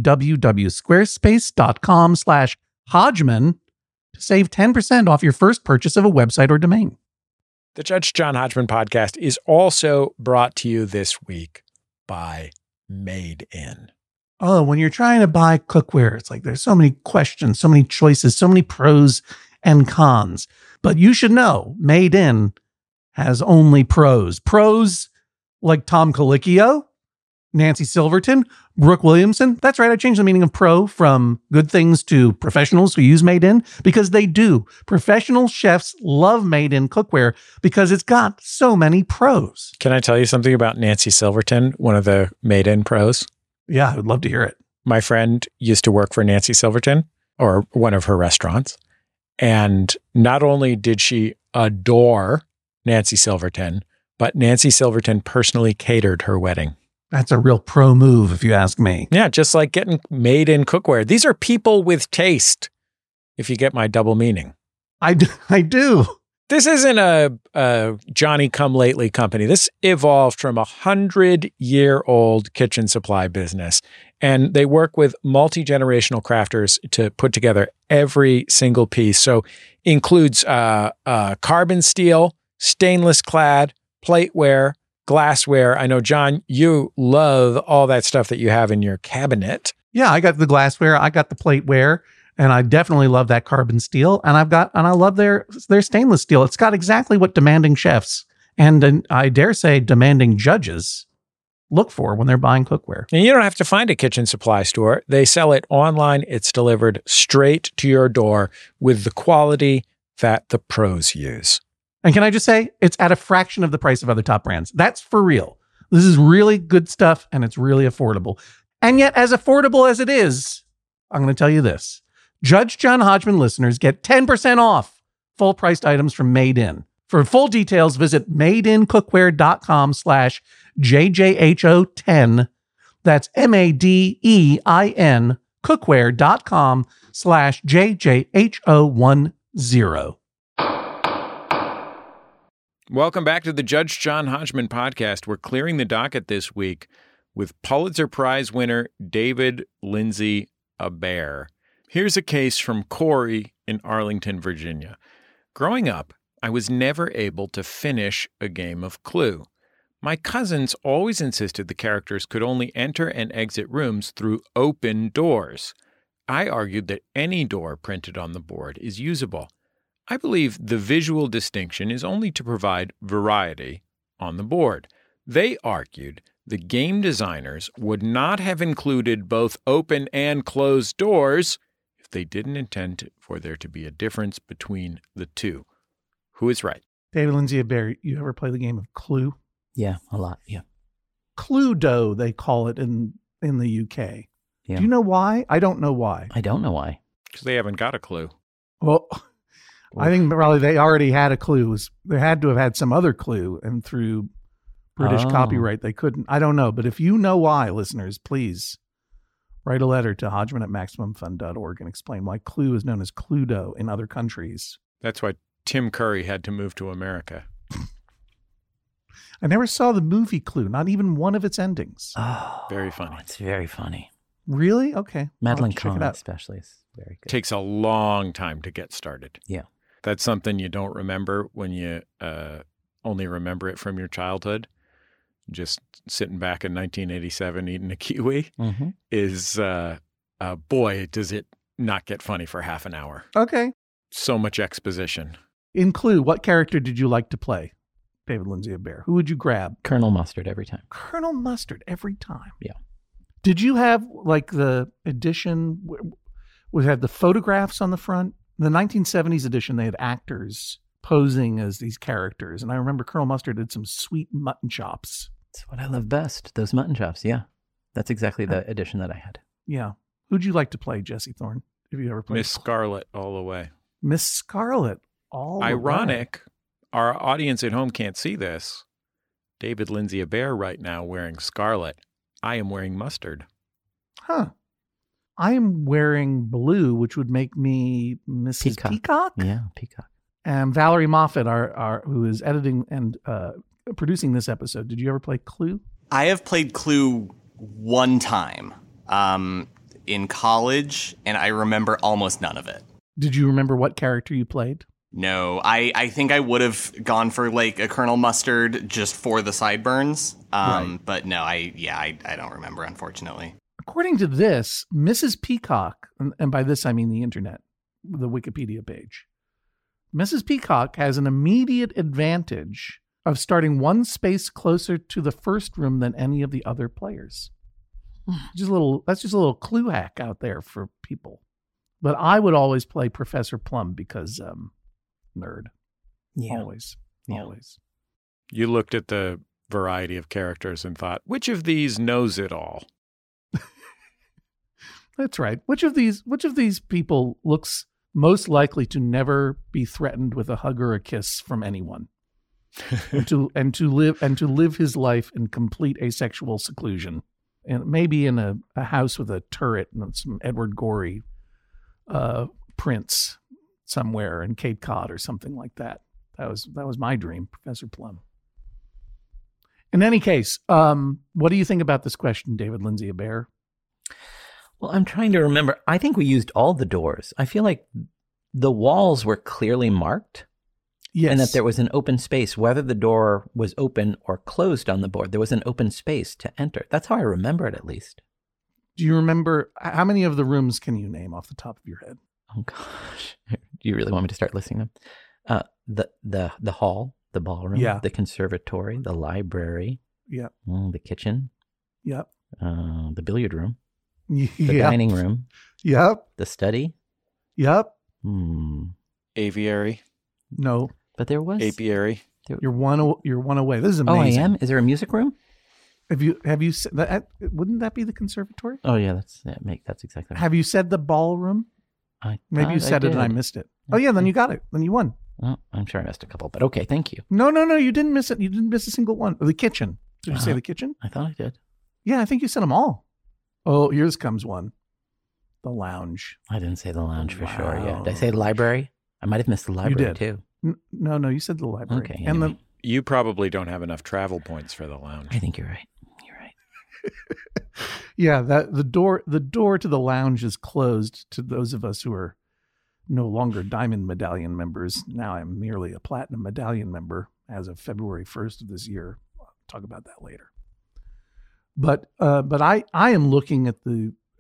www.squarespace.com slash Hodgman to save ten percent off your first purchase of a website or domain. The Judge John Hodgman podcast is also brought to you this week by Made In. Oh, when you're trying to buy cookware, it's like there's so many questions, so many choices, so many pros and cons. But you should know, Made In has only pros. Pros like Tom Colicchio, Nancy Silverton, Brooke Williamson. That's right, I changed the meaning of pro from good things to professionals who use Made In, because they do. Professional chefs love Made In cookware because it's got so many pros. Can I tell you something about Nancy Silverton, one of the Made In pros? Yeah, I would love to hear it. My friend used to work for Nancy Silverton, or one of her restaurants. And not only did she adore Nancy Silverton, but Nancy Silverton personally catered her wedding. That's a real pro move, if you ask me. Yeah, just like getting Made In cookware. These are people with taste, if you get my double meaning. I do. I do. This isn't a, a Johnny-come-lately company. This evolved from a hundred-year-old kitchen supply business, and they work with multi-generational crafters to put together every single piece. So includes uh, uh, carbon steel, stainless clad, plateware, glassware. I know, John, you love all that stuff that you have in your cabinet. Yeah, I got the glassware, I got the plateware, and I definitely love that carbon steel. And I've got, and I love their their stainless steel. It's got exactly what demanding chefs and, and I dare say demanding judges look for when they're buying cookware. And you don't have to find a kitchen supply store. They sell it online. It's delivered straight to your door with the quality that the pros use. And can I just say, it's at a fraction of the price of other top brands. That's for real. This is really good stuff, and it's really affordable. And yet, as affordable as it is, I'm going to tell you this. Judge John Hodgman listeners get ten percent off full-priced items from Made In. For full details, visit madeincookware.com slash JJHO10. That's M-A-D-E-I-N cookware.com slash JJHO10. Welcome back to the Judge John Hodgman podcast. We're clearing the docket this week with Pulitzer Prize winner David Lindsay Abair. Here's a case from Corey in Arlington, Virginia. Growing up, I was never able to finish a game of Clue. My cousins always insisted the characters could only enter and exit rooms through open doors. I argued that any door printed on the board is usable. I believe the visual distinction is only to provide variety on the board. They argued the game designers would not have included both open and closed doors if they didn't intend for there to be a difference between the two. Who is right? David Lindsay-Abaire, you ever play the game of Clue? Yeah, a lot. Yeah. Cluedo, they call it in, in the U K. Yeah. Do you know why? I don't know why. I don't know why. Because they haven't got a clue. Well, I think probably they already had a clue. They had to have had some other clue, and through British Oh. copyright, they couldn't. I don't know. But if you know why, listeners, please write a letter to Hodgman at Maximum Fun dot org and explain why Clue is known as Cluedo in other countries. That's why Tim Curry had to move to America. I never saw the movie Clue, not even one of its endings. Oh, Very funny. It's very funny. Really? Okay. I'll Madeline have to check it Kahn out. especially is very good. Takes a long time to get started. Yeah. That's something you don't remember when you uh, only remember it from your childhood. Just sitting back in nineteen eighty-seven eating a kiwi Mm-hmm. is, uh, uh, boy, does it not get funny for half an hour. Okay. So much exposition. In Clue, what character did you like to play, David Lindsay-Abaire? Who would you grab? Colonel Mustard every time. Colonel Mustard every time. Yeah. Did you have like the edition wh- which had the photographs on the front? The nineteen seventies edition, they had actors posing as these characters. And I remember Colonel Mustard did some sweet mutton chops. That's what I love best. Those mutton chops. Yeah. That's exactly the edition that I had. Yeah. Who'd you like to play, Jesse Thorne, if you ever played? Miss Scarlet all the way. Miss Scarlet. All the way. Ironic, our audience at home can't see this. David Lindsay-Abaire right now wearing scarlet. I am wearing mustard. Huh. I am wearing blue, which would make me Missus Peacock. Peacock. Yeah, Peacock. And Valerie Moffat, our, our who is editing and uh, producing this episode. Did you ever play Clue? I have played Clue one time um, in college, and I remember almost none of it. Did you remember what character you played? No, I, I think I would have gone for like a Colonel Mustard just for the sideburns. Um, Right. But no, I yeah, I, I don't remember, unfortunately. According to this, Missus Peacock, and, and by this I mean the internet, the Wikipedia page, Missus Peacock has an immediate advantage of starting one space closer to the first room than any of the other players. Just a little, that's just a little clue hack out there for people. But I would always play Professor Plum because um, nerd. Yeah. Always. Yeah. Always. You looked at the variety of characters and thought, which of these knows it all? That's right. Which of these which of these people looks most likely to never be threatened with a hug or a kiss from anyone? and to and to live and to live his life in complete asexual seclusion. And maybe in a, a house with a turret and some Edward Gorey uh, prints somewhere in Cape Cod or something like that. That was that was my dream, Professor Plum. In any case, um, what do you think about this question, David Lindsay-Abaire? Well, I'm trying to remember. I think we used all the doors. I feel like the walls were clearly marked. Yes. And that there was an open space, whether the door was open or closed on the board. There was an open space to enter. That's how I remember it, at least. Do you remember how many of the rooms can you name off the top of your head? Oh, gosh. Do you really want me to start listing them? Uh, the, the, the hall, the ballroom, Yeah. the conservatory, the library, Yep. mm, the kitchen, Yep. uh, the billiard room, The the dining room, Yep. the study. Yep. Hmm. Aviary, No, But there was... apiary. you're one. aw- You're one away. This is Oh, I amazing. am? Is there a music room? Have you? Have you? Said that, wouldn't that be the conservatory? Oh, yeah, that's that make that's exactly right. Have you said the ballroom? I Maybe you thought I said it and I did. missed it. Oh yeah, then you got it. Then you won. Oh, I'm sure I missed a couple, but okay, thank you. No, no, no. You didn't miss it. You didn't miss a single one. The kitchen. Did you say Uh-huh. the kitchen? I thought I did. Yeah, I think you said them all. Oh, here's comes one. The lounge. I didn't say the lounge for sure. Yeah. Did I Lounge. say the library? I might have missed the library did. too. N- no, no. You said the library. Okay, And anyway. You probably don't have enough travel points for the lounge. I think you're right. You're right. the yeah, that the door the door to the lounge is closed to those of us who are no longer Diamond Medallion members. Now I'm merely a Platinum Medallion member as of February first of this year. I'll talk about that later. But uh, but I, I am looking at the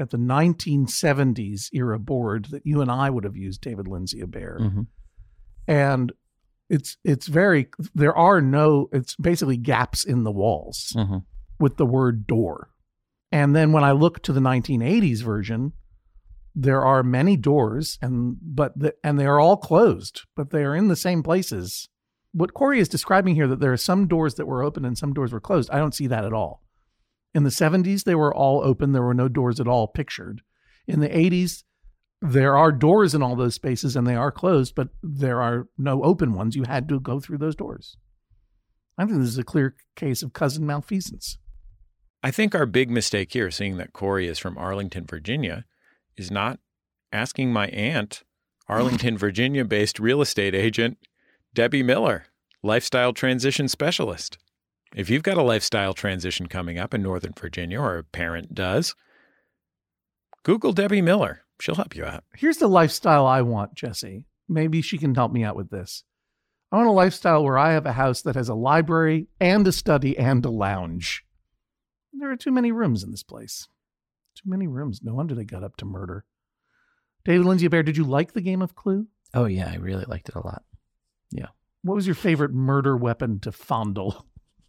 at the nineteen seventies era board that you and I would have used, David Lindsay-Abaire. Mm-hmm. And it's it's very, there are no, it's basically gaps in the walls Mm-hmm. with the word door. And then when I look to the nineteen eighties version, there are many doors, and but the, and they are all closed, but they are in the same places. What Corey is describing here, that there are some doors that were open and some doors were closed, I don't see that at all. In the seventies, they were all open. There were no doors at all pictured. In the eighties, there are doors in all those spaces and they are closed, but there are no open ones. You had to go through those doors. I think this is a clear case of cousin malfeasance. I think our big mistake here, seeing that Corey is from Arlington, Virginia, is not asking my aunt, Arlington, Virginia-based real estate agent, Debbie Miller, lifestyle transition specialist. If you've got a lifestyle transition coming up in Northern Virginia, or a parent does, Google Debbie Miller. She'll help you out. Here's the lifestyle I want, Jesse. Maybe she can help me out with this. I want a lifestyle where I have a house that has a library and a study and a lounge. There are too many rooms in this place. Too many rooms. No wonder they got up to murder. David Lindsay-Abaire, did you like the game of Clue? Oh, yeah, I really liked it a lot. Yeah. What was your favorite murder weapon to fondle?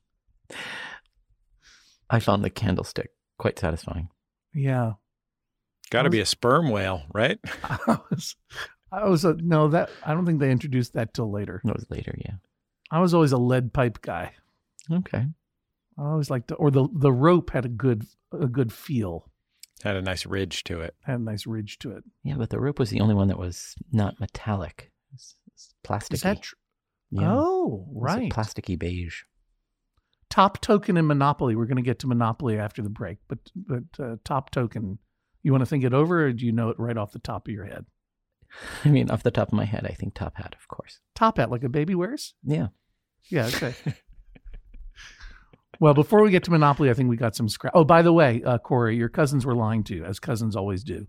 I found the candlestick quite satisfying. Yeah. Got to be a sperm whale, right? I was, I was a, no, that, I don't think they introduced that till later. That was later, yeah. I was always a lead pipe guy. Okay. I always liked to, or the, the rope had a good, a good feel. Had a nice ridge to it. Had a nice ridge to it. Yeah, but the rope was the only one that was not metallic. It's, it's plasticky. Is that true? Yeah. Oh, It was a right. plasticky beige. Top token in Monopoly. We're going to get to Monopoly after the break, but but uh, top token. You want to think it over, or do you know it right off the top of your head? I mean, off the top of my head, I think top hat, of course. Top hat, like a baby wears? Yeah. Yeah, okay. Well, before we get to Monopoly, I think we got some scrap. Oh, by the way, uh, Corey, your cousins were lying to you, as cousins always do.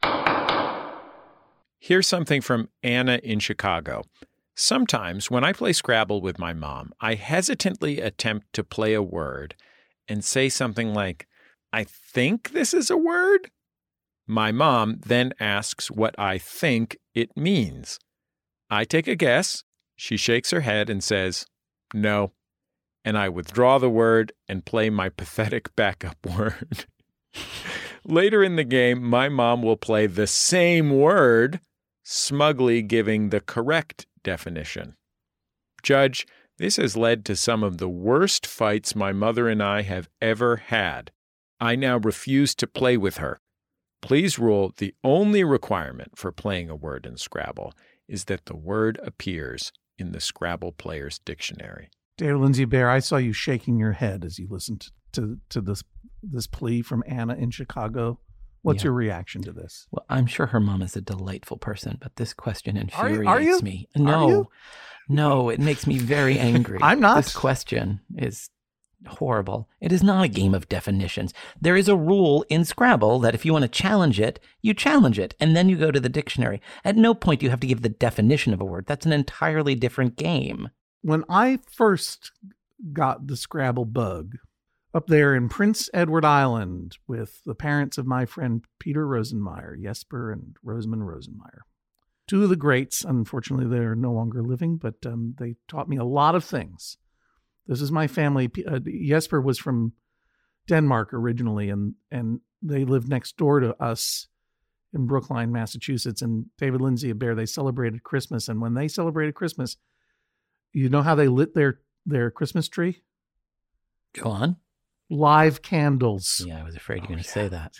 Here's something from Anna in Chicago. Sometimes when I play Scrabble with my mom, I hesitantly attempt to play a word and say something like, I think this is a word? My mom then asks what I think it means. I take a guess. She shakes her head and says, no. And I withdraw the word and play my pathetic backup word. Later in the game, my mom will play the same word, smugly giving the correct definition. Judge, this has led to some of the worst fights my mother and I have ever had. I now refuse to play with her. Please rule the only requirement for playing a word in Scrabble is that the word appears in the Scrabble Player's Dictionary. David Lindsay-Abaire, I saw you shaking your head as you listened to to this this plea from Anna in Chicago. What's Yeah. your reaction to this? Well, I'm sure her mom is a delightful person, but this question Are you- infuriates are you? me. Are No, you? no, it makes me very angry. I'm not. This question is horrible. It is not a game of definitions. There is a rule in Scrabble that if you want to challenge it, you challenge it, and then you go to the dictionary. At no point do you have to give the definition of a word. That's an entirely different game. When I first got the Scrabble bug up there in Prince Edward Island with the parents of my friend Peter Rosenmeyer, Jesper and Rosamund Rosenmeyer, two of the greats. Unfortunately, they're no longer living, but um, they taught me a lot of things. This is my family. P- Uh, Jesper was from Denmark originally, and and they lived next door to us in Brookline, Massachusetts. And David Lindsay-Abaire, they celebrated Christmas. And when they celebrated Christmas, you know how they lit their, their Christmas tree? Go on. Live candles. Yeah, I was afraid you Oh, w're going to say that.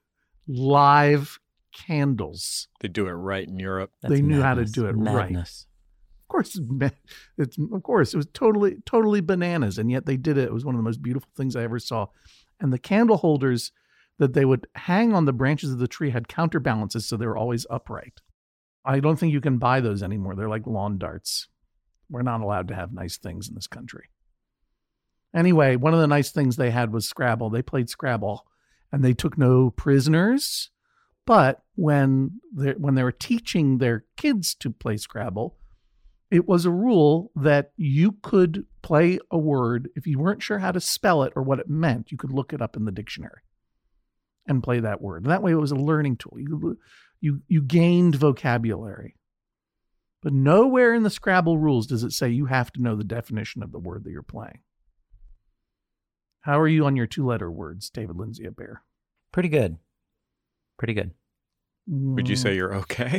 Live candles. They do it right in Europe. That's They knew how to madness. do it right. Madness. Of course, it's, ma- it's of course it was totally totally bananas, and yet they did it. It was one of the most beautiful things I ever saw. And the candle holders that they would hang on the branches of the tree had counterbalances, so they were always upright. I don't think you can buy those anymore. They're like lawn darts. We're not allowed to have nice things in this country. Anyway, one of the nice things they had was Scrabble. They played Scrabble, and they took no prisoners. But when they when they were teaching their kids to play Scrabble, it was a rule that you could play a word. If you weren't sure how to spell it or what it meant, you could look it up in the dictionary. and play that word. And that way it was a learning tool. You, you, you gained vocabulary. But nowhere in the Scrabble rules does it say you have to know the definition of the word that you're playing. How are you on your two-letter words, David Lindsay Bear? Pretty good. Pretty good. Would you say you're okay?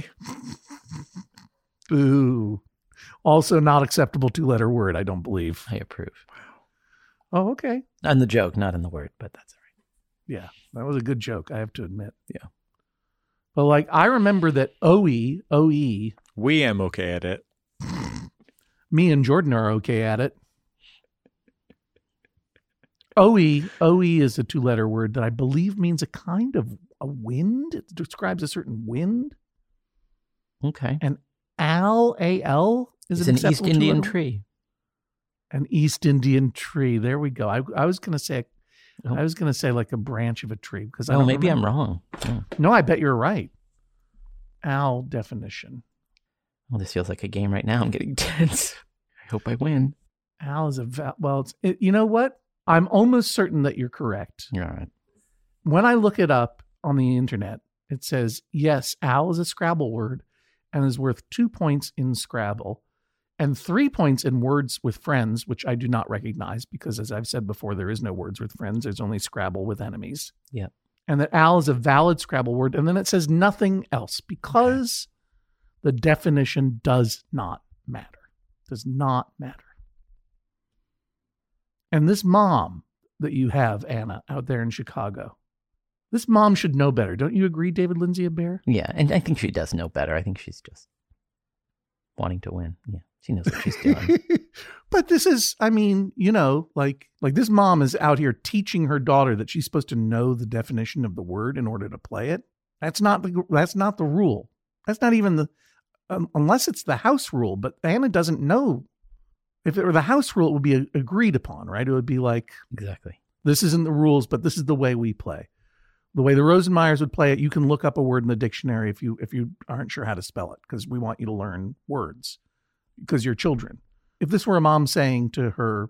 Boo. Also not acceptable two-letter word, I don't believe. I approve. Oh, okay. On the joke, not in the word, but that's all right. Yeah, that was a good joke, I have to admit. Yeah. But like, I remember that O E, O E. We am okay at it. Me and Jordan are okay at it. O E, O E is a two-letter word that I believe means a kind of a wind. It describes a certain wind. Okay. And Al, A L, is it's an, an East Indian two-letter? tree. An East Indian tree. There we go. I, I was going to say, Oh. I was going to say like a branch of a tree because I Oh, don't maybe remember. I'm wrong. Yeah. No, I bet you're right. Al definition. Well, this feels like a game right now. I'm getting tense. I hope I win. Al is a val- well. It's it, you know what? I'm almost certain that you're correct. You're all right. When I look it up on the internet, it says yes, Al is a Scrabble word and is worth two points in Scrabble and three points in Words with Friends, which I do not recognize because, as I've said before, there is no Words with Friends. There's only Scrabble with enemies. Yep. And that Al is a valid Scrabble word. And then it says nothing else because okay. the definition does not matter. Does not matter. And this mom that you have, Anna, out there in Chicago, this mom should know better. Don't you agree, David Lindsay Bear? Yeah, and I think she does know better. I think she's just wanting to win. Yeah, she knows what she's doing. But this is, I mean, you know, like like this mom is out here teaching her daughter that she's supposed to know the definition of the word in order to play it. That's not the that's not the rule. That's not even the um, unless it's the house rule. But Anna doesn't know. If it were the house rule, it would be a, agreed upon, right? It would be like, exactly. This isn't the rules, but this is the way we play. The way the Rosenmeyers would play it, you can look up a word in the dictionary if you if you aren't sure how to spell it, because we want you to learn words, because you're children. If this were a mom saying to her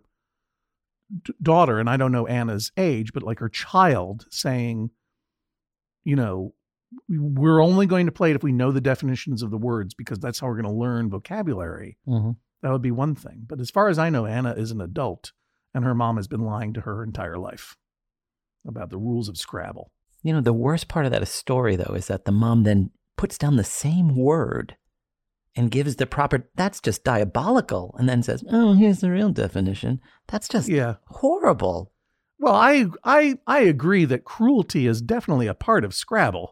d- daughter, and I don't know Anna's age, but like her child saying, you know, we're only going to play it if we know the definitions of the words, because that's how we're going to learn vocabulary. Mm-hmm. That would be one thing. But as far as I know, Anna is an adult, and her mom has been lying to her entire life about the rules of Scrabble. You know, the worst part of that story, though, is that the mom then puts down the same word and gives the proper, that's just diabolical, and then says, oh, here's the real definition. That's just yeah. horrible. Well, I, I, I agree that cruelty is definitely a part of Scrabble.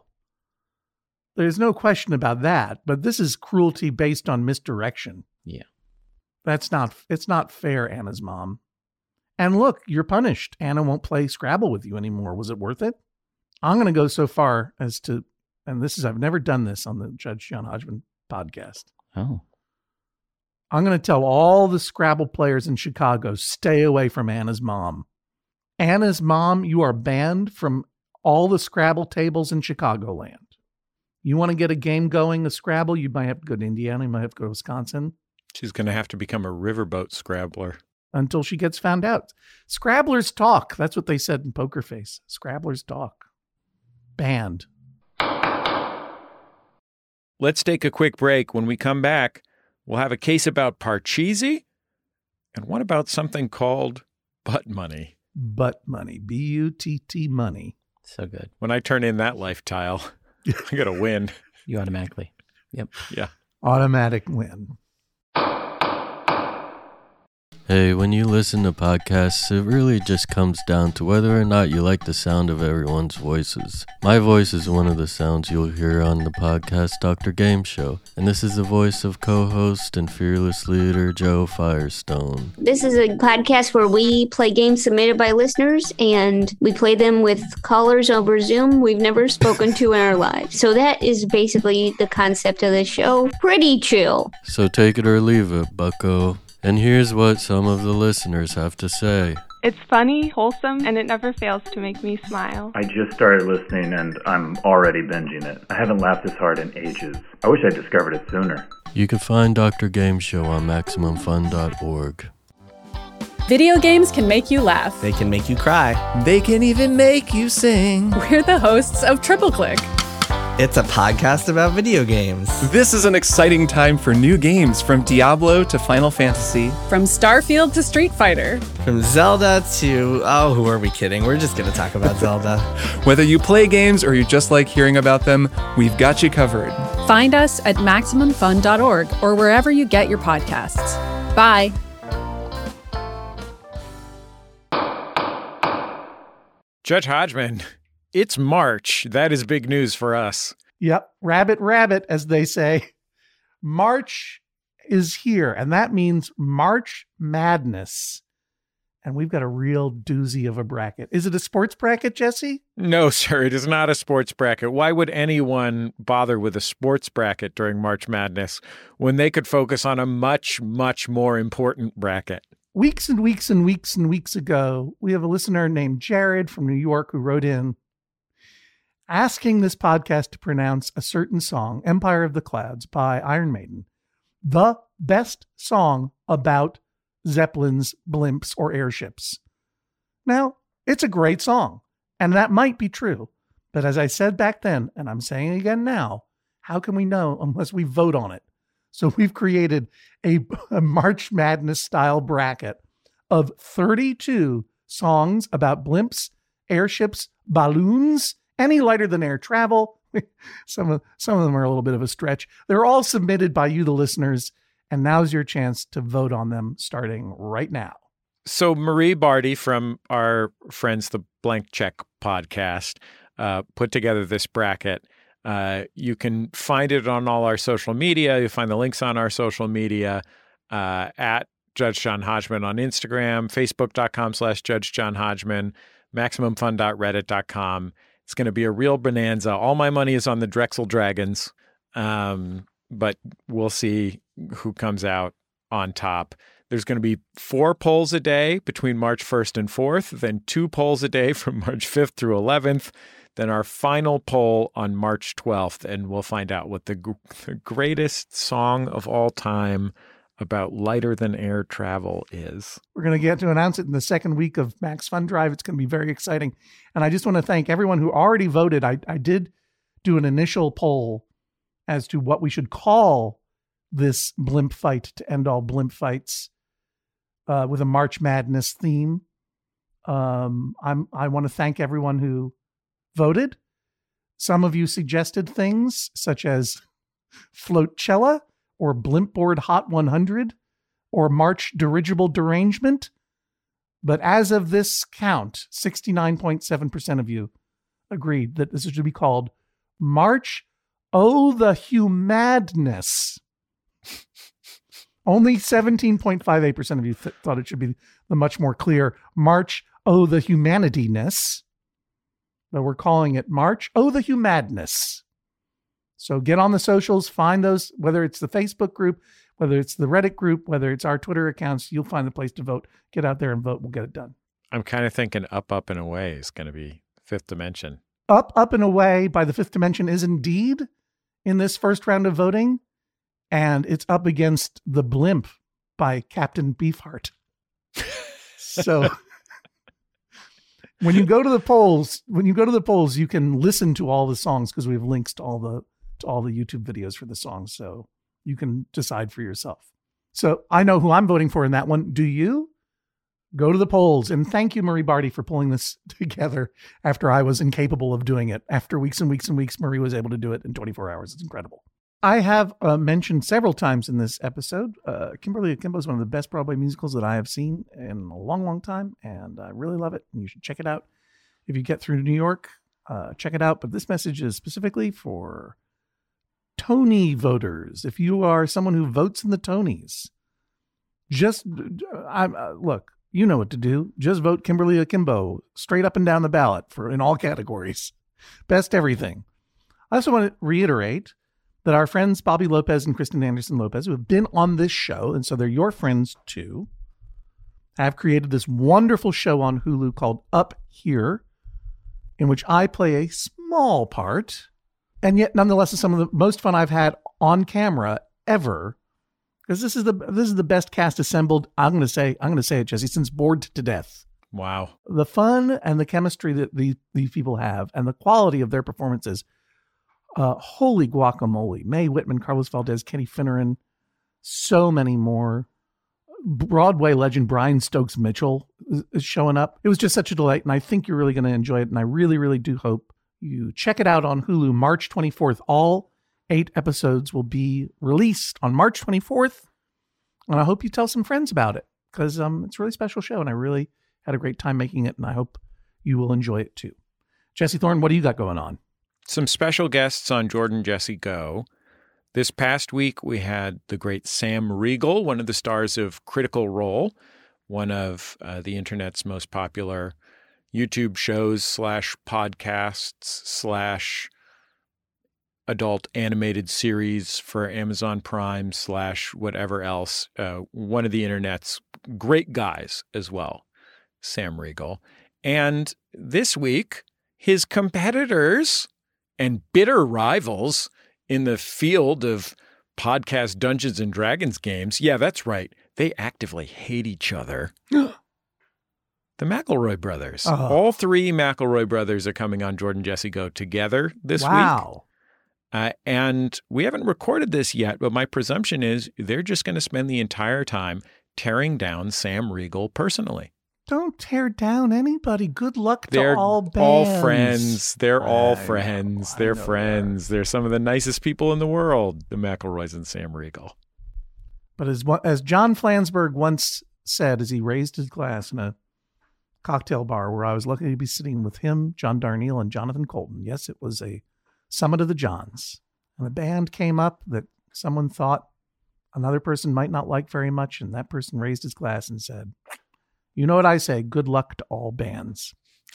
There's no question about that, but this is cruelty based on misdirection. Yeah. That's not, it's not fair, Anna's mom. And look, you're punished. Anna won't play Scrabble with you anymore. Was it worth it? I'm going to go so far as to, and this is, I've never done this on the Judge John Hodgman podcast. Oh. I'm going to tell all the Scrabble players in Chicago, stay away from Anna's mom. Anna's mom, you are banned from all the Scrabble tables in Chicagoland. You want to get a game going, a Scrabble, you might have to go to Indiana, you might have to go to Wisconsin. She's going to have to become a riverboat Scrabbler. Until she gets found out. Scrabblers talk. That's what they said in Poker Face. Scrabblers talk. Banned. Let's take a quick break. When we come back, we'll have a case about Parcheesi and one about something called butt money. Butt money. B U T T money. So good. When I turn in that life tile, I got to win. You automatically. Yep. Yeah. Automatic win. Hey, when you listen to podcasts, it really just comes down to whether or not you like the sound of everyone's voices. My voice is one of the sounds you'll hear on the podcast Doctor Game Show, and this is the voice of co-host and fearless leader Joe Firestone. This is a podcast where we play games submitted by listeners, and we play them with callers over Zoom we've never spoken to in our lives. So that is basically the concept of the show. Pretty chill. So take it or leave it, bucko. And here's what some of the listeners have to say. It's funny, wholesome, and it never fails to make me smile. I just started listening and I'm already binging it. I haven't laughed this hard in ages. I wish I discovered it sooner. You can find Doctor Game Show on Maximum Fun dot org. Video games can make you laugh. They can make you cry. They can even make you sing. We're the hosts of Triple Click. It's a podcast about video games. This is an exciting time for new games, from Diablo to Final Fantasy. From Starfield to Street Fighter. From Zelda to, oh, who are we kidding? We're just going to talk about Zelda. Whether you play games or you just like hearing about them, we've got you covered. Find us at Maximum Fun dot org or wherever you get your podcasts. Bye. Judge Hodgman, it's March. That is big news for us. Yep. Rabbit, rabbit, as they say. March is here, and that means March Madness. And we've got a real doozy of a bracket. Is it a sports bracket, Jesse? No, sir. It is not a sports bracket. Why would anyone bother with a sports bracket during March Madness when they could focus on a much, much more important bracket? Weeks and weeks and weeks and weeks ago, we have a listener named Jared from New York who wrote in asking this podcast to pronounce a certain song, Empire of the Clouds by Iron Maiden, the best song about Zeppelins, blimps, or airships. Now, it's a great song, and that might be true. But as I said back then, and I'm saying it again now, how can we know unless we vote on it? So we've created a, a March Madness style bracket of thirty-two songs about blimps, airships, balloons, any lighter than air travel. Some of, some of them are a little bit of a stretch. They're all submitted by you, the listeners, and now's your chance to vote on them starting right now. So Marie Barty from our friends, the Blank Check podcast, uh, put together this bracket. Uh, you can find it on all our social media. You'll find the links on our social media uh, at Judge John Hodgman on Instagram, facebook.com slash Judge John Hodgman, maximum fun dot reddit dot com. It's going to be a real bonanza. All my money is on the Drexel Dragons, um, but we'll see who comes out on top. There's going to be four polls a day between March first and fourth, then two polls a day from March fifth through eleventh. Then our final poll on March twelfth, and we'll find out what the, g- the greatest song of all time about lighter than air travel is. We're going to get to announce it in the second week of Max Fun Drive. It's going to be very exciting. And I just want to thank everyone who already voted. I, I did do an initial poll as to what we should call this blimp fight to end all blimp fights uh, with a March Madness theme. Um, I'm, I want to thank everyone who voted. Some of you suggested things such as Floatcella or Blimpboard Hot one hundred or March Dirigible Derangement. But as of this count, sixty-nine point seven percent of you agreed that this should be called March Oh the Humadness. Only seventeen point five eight percent of you th- thought it should be the much more clear March Oh the Humanityness. But we're calling it March Oh the Humadness. So get on the socials, find those, whether it's the Facebook group, whether it's the Reddit group, whether it's our Twitter accounts, you'll find the place to vote. Get out there and vote. We'll get it done. I'm kind of thinking Up, Up, and Away is going to be Fifth Dimension. Up, Up, and Away by the Fifth Dimension is indeed in this first round of voting. And it's up against The Blimp by Captain Beefheart. So when you go to the polls, when you go to the polls, you can listen to all the songs because we have links to all the to all the YouTube videos for the songs. So you can decide for yourself. So I know who I'm voting for in that one. Do you? Go to the polls. And thank you, Marie Barty, for pulling this together after I was incapable of doing it. After weeks and weeks and weeks, Marie was able to do it in twenty-four hours. It's incredible. I have uh, mentioned several times in this episode, uh, Kimberly Akimbo is one of the best Broadway musicals that I have seen in a long, long time, and I really love it, and you should check it out. If you get through New York, uh, check it out, but this message is specifically for Tony voters. If you are someone who votes in the Tonys, just, I'm uh, look, you know what to do. Just vote Kimberly Akimbo straight up and down the ballot for in all categories. Best everything. I also want to reiterate that our friends Bobby Lopez and Kristen Anderson Lopez, who have been on this show, and so they're your friends too, have created this wonderful show on Hulu called Up Here, in which I play a small part, and yet nonetheless is some of the most fun I've had on camera ever, Because this is the this is the best cast assembled. I'm going to say I'm going to say it, Jesse, since Bored to Death. Wow. The fun and the chemistry that these these people have, and the quality of their performances. Uh, holy guacamole! Mae Whitman, Carlos Valdez, Kenny Finneran, so many more. Broadway legend Brian Stokes Mitchell is, is showing up. It was just such a delight, and I think you're really going to enjoy it. And I really, really do hope you check it out on Hulu March twenty-fourth. All eight episodes will be released on March twenty-fourth. And I hope you tell some friends about it because um, it's a really special show. And I really had a great time making it. And I hope you will enjoy it too. Jesse Thorne, what do you got going on? Some special guests on Jordan Jesse Go. This past week, we had the great Sam Riegel, one of the stars of Critical Role, one of uh, the internet's most popular YouTube shows slash podcasts slash adult animated series for Amazon Prime slash whatever else. Uh, one of the internet's great guys as well, Sam Riegel. And this week, his competitors and bitter rivals in the field of podcast Dungeons and Dragons games. Yeah, that's right. They actively hate each other. The McElroy brothers. Uh-huh. All three McElroy brothers are coming on Jordan Jesse Go together this wow. week. Uh, and we haven't recorded this yet, but my presumption is they're just going to spend the entire time tearing down Sam Riegel personally. Don't tear down anybody. Good luck to They're all bands. all friends. They're all I friends. know, I They're know friends. They're some of the nicest people in the world, the McElroys and Sam Riegel. But as as John Flansburgh once said as he raised his glass in a cocktail bar where I was lucky to be sitting with him, John Darnielle, and Jonathan Colton. Yes, it was a summit of the Johns. And a band came up that someone thought another person might not like very much, and that person raised his glass and said, "You know what I say? Good luck to all bands."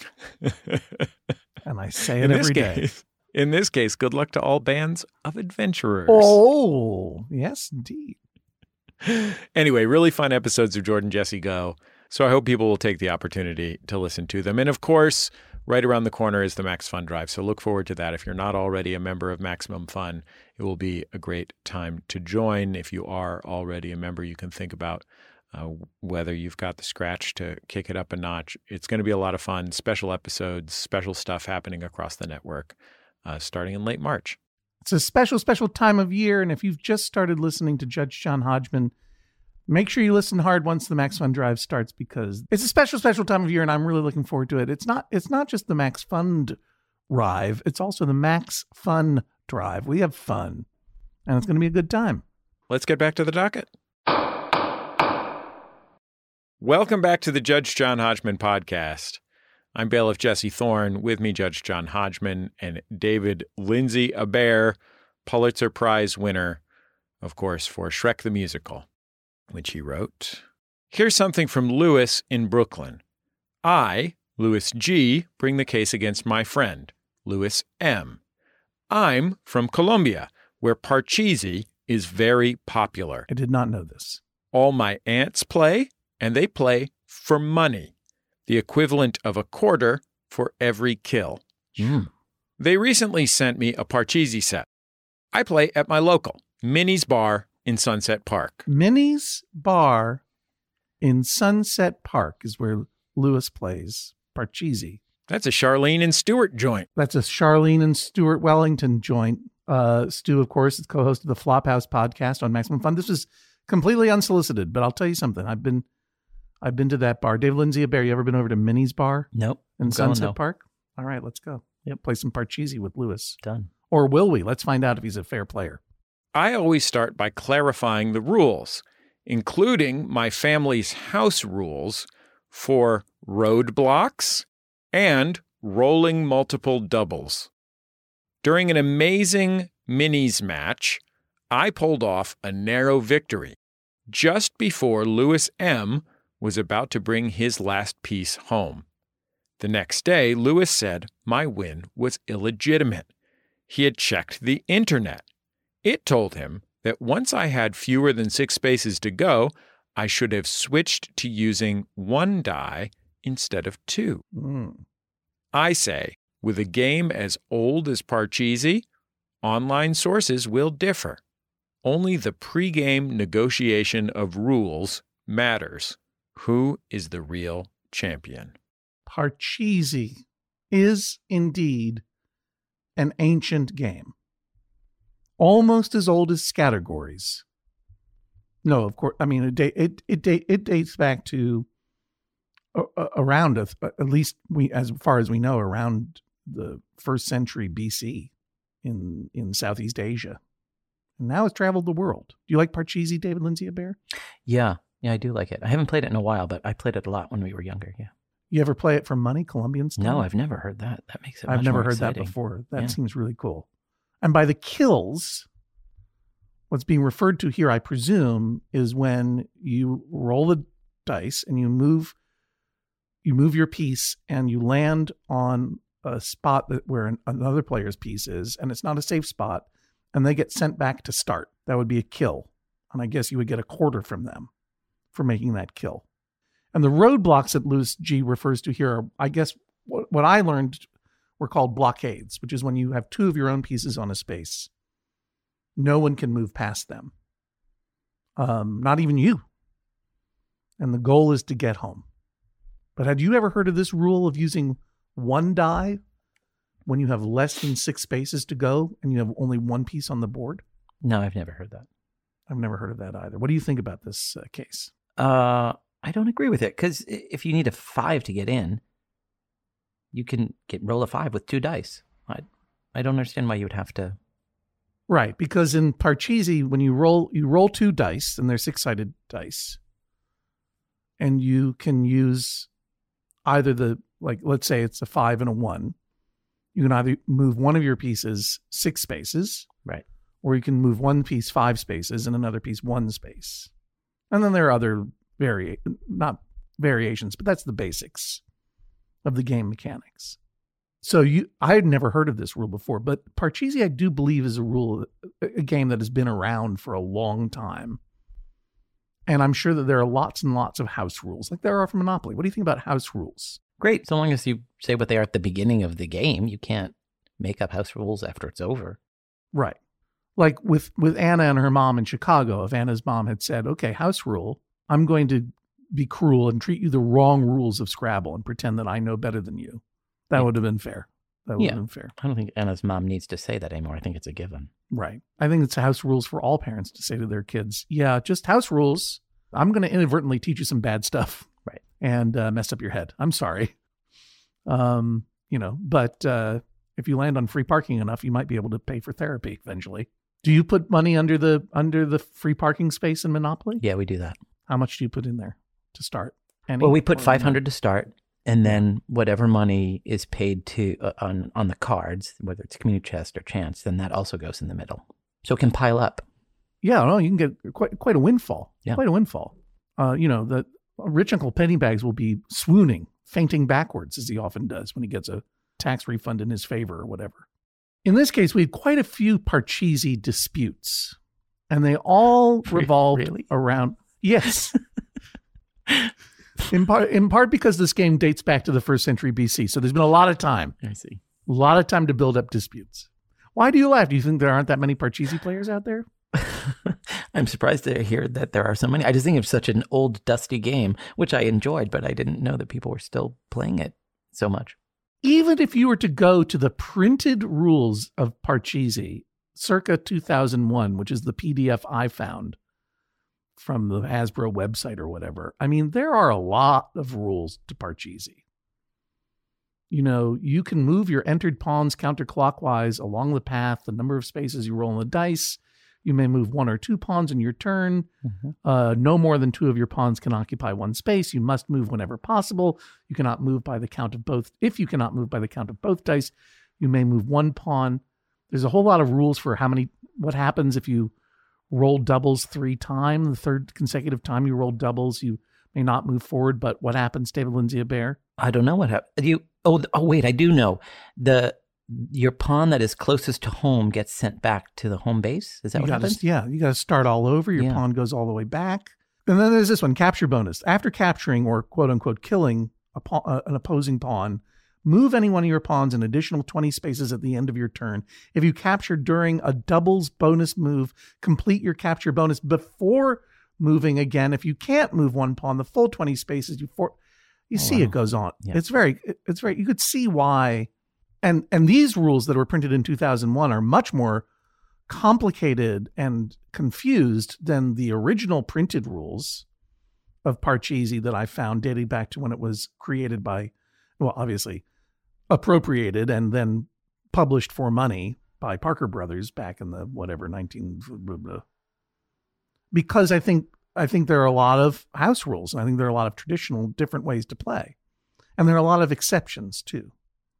And I say it in every this day. Case, in this case, good luck to all bands of adventurers. Oh, yes, indeed. Anyway, really fun episodes of Jordan Jesse Go. So I hope people will take the opportunity to listen to them. And of course, right around the corner is the Max Fun Drive. So look forward to that. If you're not already a member of Maximum Fun, it will be a great time to join. If you are already a member, you can think about Uh, whether you've got the scratch to kick it up a notch. It's going to be a lot of fun. Special episodes, special stuff happening across the network uh, starting in late March. It's a special, special time of year. And if you've just started listening to Judge John Hodgman, make sure you listen hard once the Max Fun Drive starts because it's a special, special time of year. And I'm really looking forward to it. It's not, it's not just the Max Fun Drive. It's also the Max Fun Drive. We have fun and it's going to be a good time. Let's get back to the docket. Welcome back to the Judge John Hodgman podcast. I'm bailiff Jesse Thorne. With me, Judge John Hodgman and David Lindsay Aber, Pulitzer Prize winner, of course, for Shrek the Musical, which he wrote. Here's something from Lewis in Brooklyn. I, Lewis G., bring the case against my friend, Lewis M. I'm from Colombia, where Parcheesi is very popular. I did not know this. All my aunts play, and they play for money, the equivalent of a quarter for every kill. Mm. They recently sent me a Parcheesi set. I play at my local, Minnie's Bar in Sunset Park. Minnie's Bar in Sunset Park is where Lewis plays Parcheesi. That's a Charlene and Stewart joint. That's a Charlene and Stewart Wellington joint. Uh, Stu, of course, is co-host of the Flophouse podcast on Maximum Fun. This was completely unsolicited, but I'll tell you something. I've been I've been to that bar. Dave Lindsay Aber, you ever been over to Minnie's Bar? Nope. In I'm Sunset going, no. Park? All right, let's go. Yep. Play some Parcheesi with Lewis. Done. Or will we? Let's find out if he's a fair player. I always start by clarifying the rules, including my family's house rules for roadblocks and rolling multiple doubles. During an amazing minis match, I pulled off a narrow victory just before Lewis M. was about to bring his last piece home. The next day, Lewis said my win was illegitimate. He had checked the internet. It told him that once I had fewer than six spaces to go, I should have switched to using one die instead of two. Mm. I say, with a game as old as Parcheesi, online sources will differ. only the pregame negotiation of rules matters. Who is the real champion? Parcheesi is indeed an ancient game, almost as old as Scattergories. No, of course. I mean, it it it, it dates back to uh, around a, at least we, as far as we know, around the first century B C in in Southeast Asia, and now it's traveled the world. Do you like Parcheesi, David Lindsay-Abaire? Yeah, yeah, I do like it. I haven't played it in a while, but I played it a lot when we were younger. Yeah. You ever play it for money, Colombian style? No, I've never heard that. That makes it. I've much never more heard exciting. that before. That Yeah. seems really cool. And by the kills, what's being referred to here, I presume, is when you roll the dice and you move, you move your piece and you land on a spot that where an, another player's piece is, and it's not a safe spot, and they get sent back to start. That would be a kill, and I guess you would get a quarter from them for making that kill. And the roadblocks that Louis G refers to here are, I guess, what, what I learned were called blockades, which is when you have two of your own pieces on a space. No one can move past them. Um, not even you. And the goal is to get home. But had you ever heard of this rule of using one die when you have less than six spaces to go and you have only one piece on the board? No, I've never heard that. I've never heard of that either. What do you think about this uh, case? Uh, I don't agree with it, because if you need a five to get in, you can get roll a five with two dice. I, I don't understand why you would have to. Right, because in Parcheesi, when you roll, you roll two dice, and they're six-sided dice, and you can use either the, like, let's say it's a five and a one. You can either move one of your pieces six spaces, right, or you can move one piece five spaces and another piece one space. And then there are other vari- not variations, but that's the basics of the game mechanics. So you, I had never heard of this rule before, but Parcheesi, I do believe, is a rule, a game that has been around for a long time. And I'm sure that there are lots and lots of house rules, like there are for Monopoly. What do you think about house rules? Great, so long as you say what they are at the beginning of the game. You can't make up house rules after it's over. Right. Like with, with Anna and her mom in Chicago, if Anna's mom had said, okay, house rule, I'm going to be cruel and treat you the wrong rules of Scrabble and pretend that I know better than you. That yeah. would have been fair. That would yeah. have been fair. I don't think Anna's mom needs to say that anymore. I think it's a given. Right. I think it's house rules for all parents to say to their kids, yeah, just house rules. I'm going to inadvertently teach you some bad stuff. Right. And uh, mess up your head. I'm sorry. Um, you know, but uh, if you land on free parking enough, you might be able to pay for therapy eventually. Do you put money under the under the free parking space in Monopoly? Yeah, we do that. How much do you put in there to start? Any? Well, we put five hundred to start, and then whatever money is paid to uh, on on the cards, whether it's community chest or chance, then that also goes in the middle, so it can pile up. Yeah, no, you can get quite quite a windfall. Yeah. Quite a windfall. Uh, you know, the rich Uncle Pennybags will be swooning, fainting backwards, as he often does when he gets a tax refund in his favor or whatever. In this case, we had quite a few Parcheesi disputes, and they all revolved really? around, yes, in part, in part because this game dates back to the first century B C. So there's been a lot of time, I see, a lot of time to build up disputes. Why do you laugh? Do you think there aren't that many Parcheesi players out there? I'm surprised to hear that there are so many. I just think it's such an old, dusty game, which I enjoyed, but I didn't know that people were still playing it so much. Even if you were to go to the printed rules of Parcheesi, circa two thousand one, which is the P D F I found from the Hasbro website or whatever, I mean, there are a lot of rules to Parcheesi. You know, you can move your entered pawns counterclockwise along the path, the number of spaces you roll on the dice. You may move one or two pawns in your turn. Mm-hmm. Uh, no more than two of your pawns can occupy one space. You must move whenever possible. You cannot move by the count of both. If you cannot move by the count of both dice, you may move one pawn. There's a whole lot of rules for how many, what happens if you roll doubles three times. The third consecutive time you roll doubles, you may not move forward. But what happens, David Lindsay-Abaire? I don't know what happened. You, oh, oh, wait, I do know. The Your pawn that is closest to home gets sent back to the home base? Is that you what gotta, happens? Yeah, you got to start all over. Your yeah. pawn goes all the way back. And then there's this one, capture bonus. After capturing or quote-unquote killing a pawn, uh, an opposing pawn Move any one of your pawns an additional twenty spaces at the end of your turn. If you capture during a doubles bonus move, complete your capture bonus before moving again. If you can't move one pawn, the full twenty spaces, you for you oh, see wow. it goes on. Yeah. It's very, it's very, you could see why. And, and these rules that were printed in two thousand one are much more complicated and confused than the original printed rules of Parcheesi that I found dating back to when it was created by, well, obviously appropriated and then published for money by Parker Brothers back in the whatever nineteen blah, blah. Because I think I think there are a lot of house rules, and I think there are a lot of traditional different ways to play, and there are a lot of exceptions too.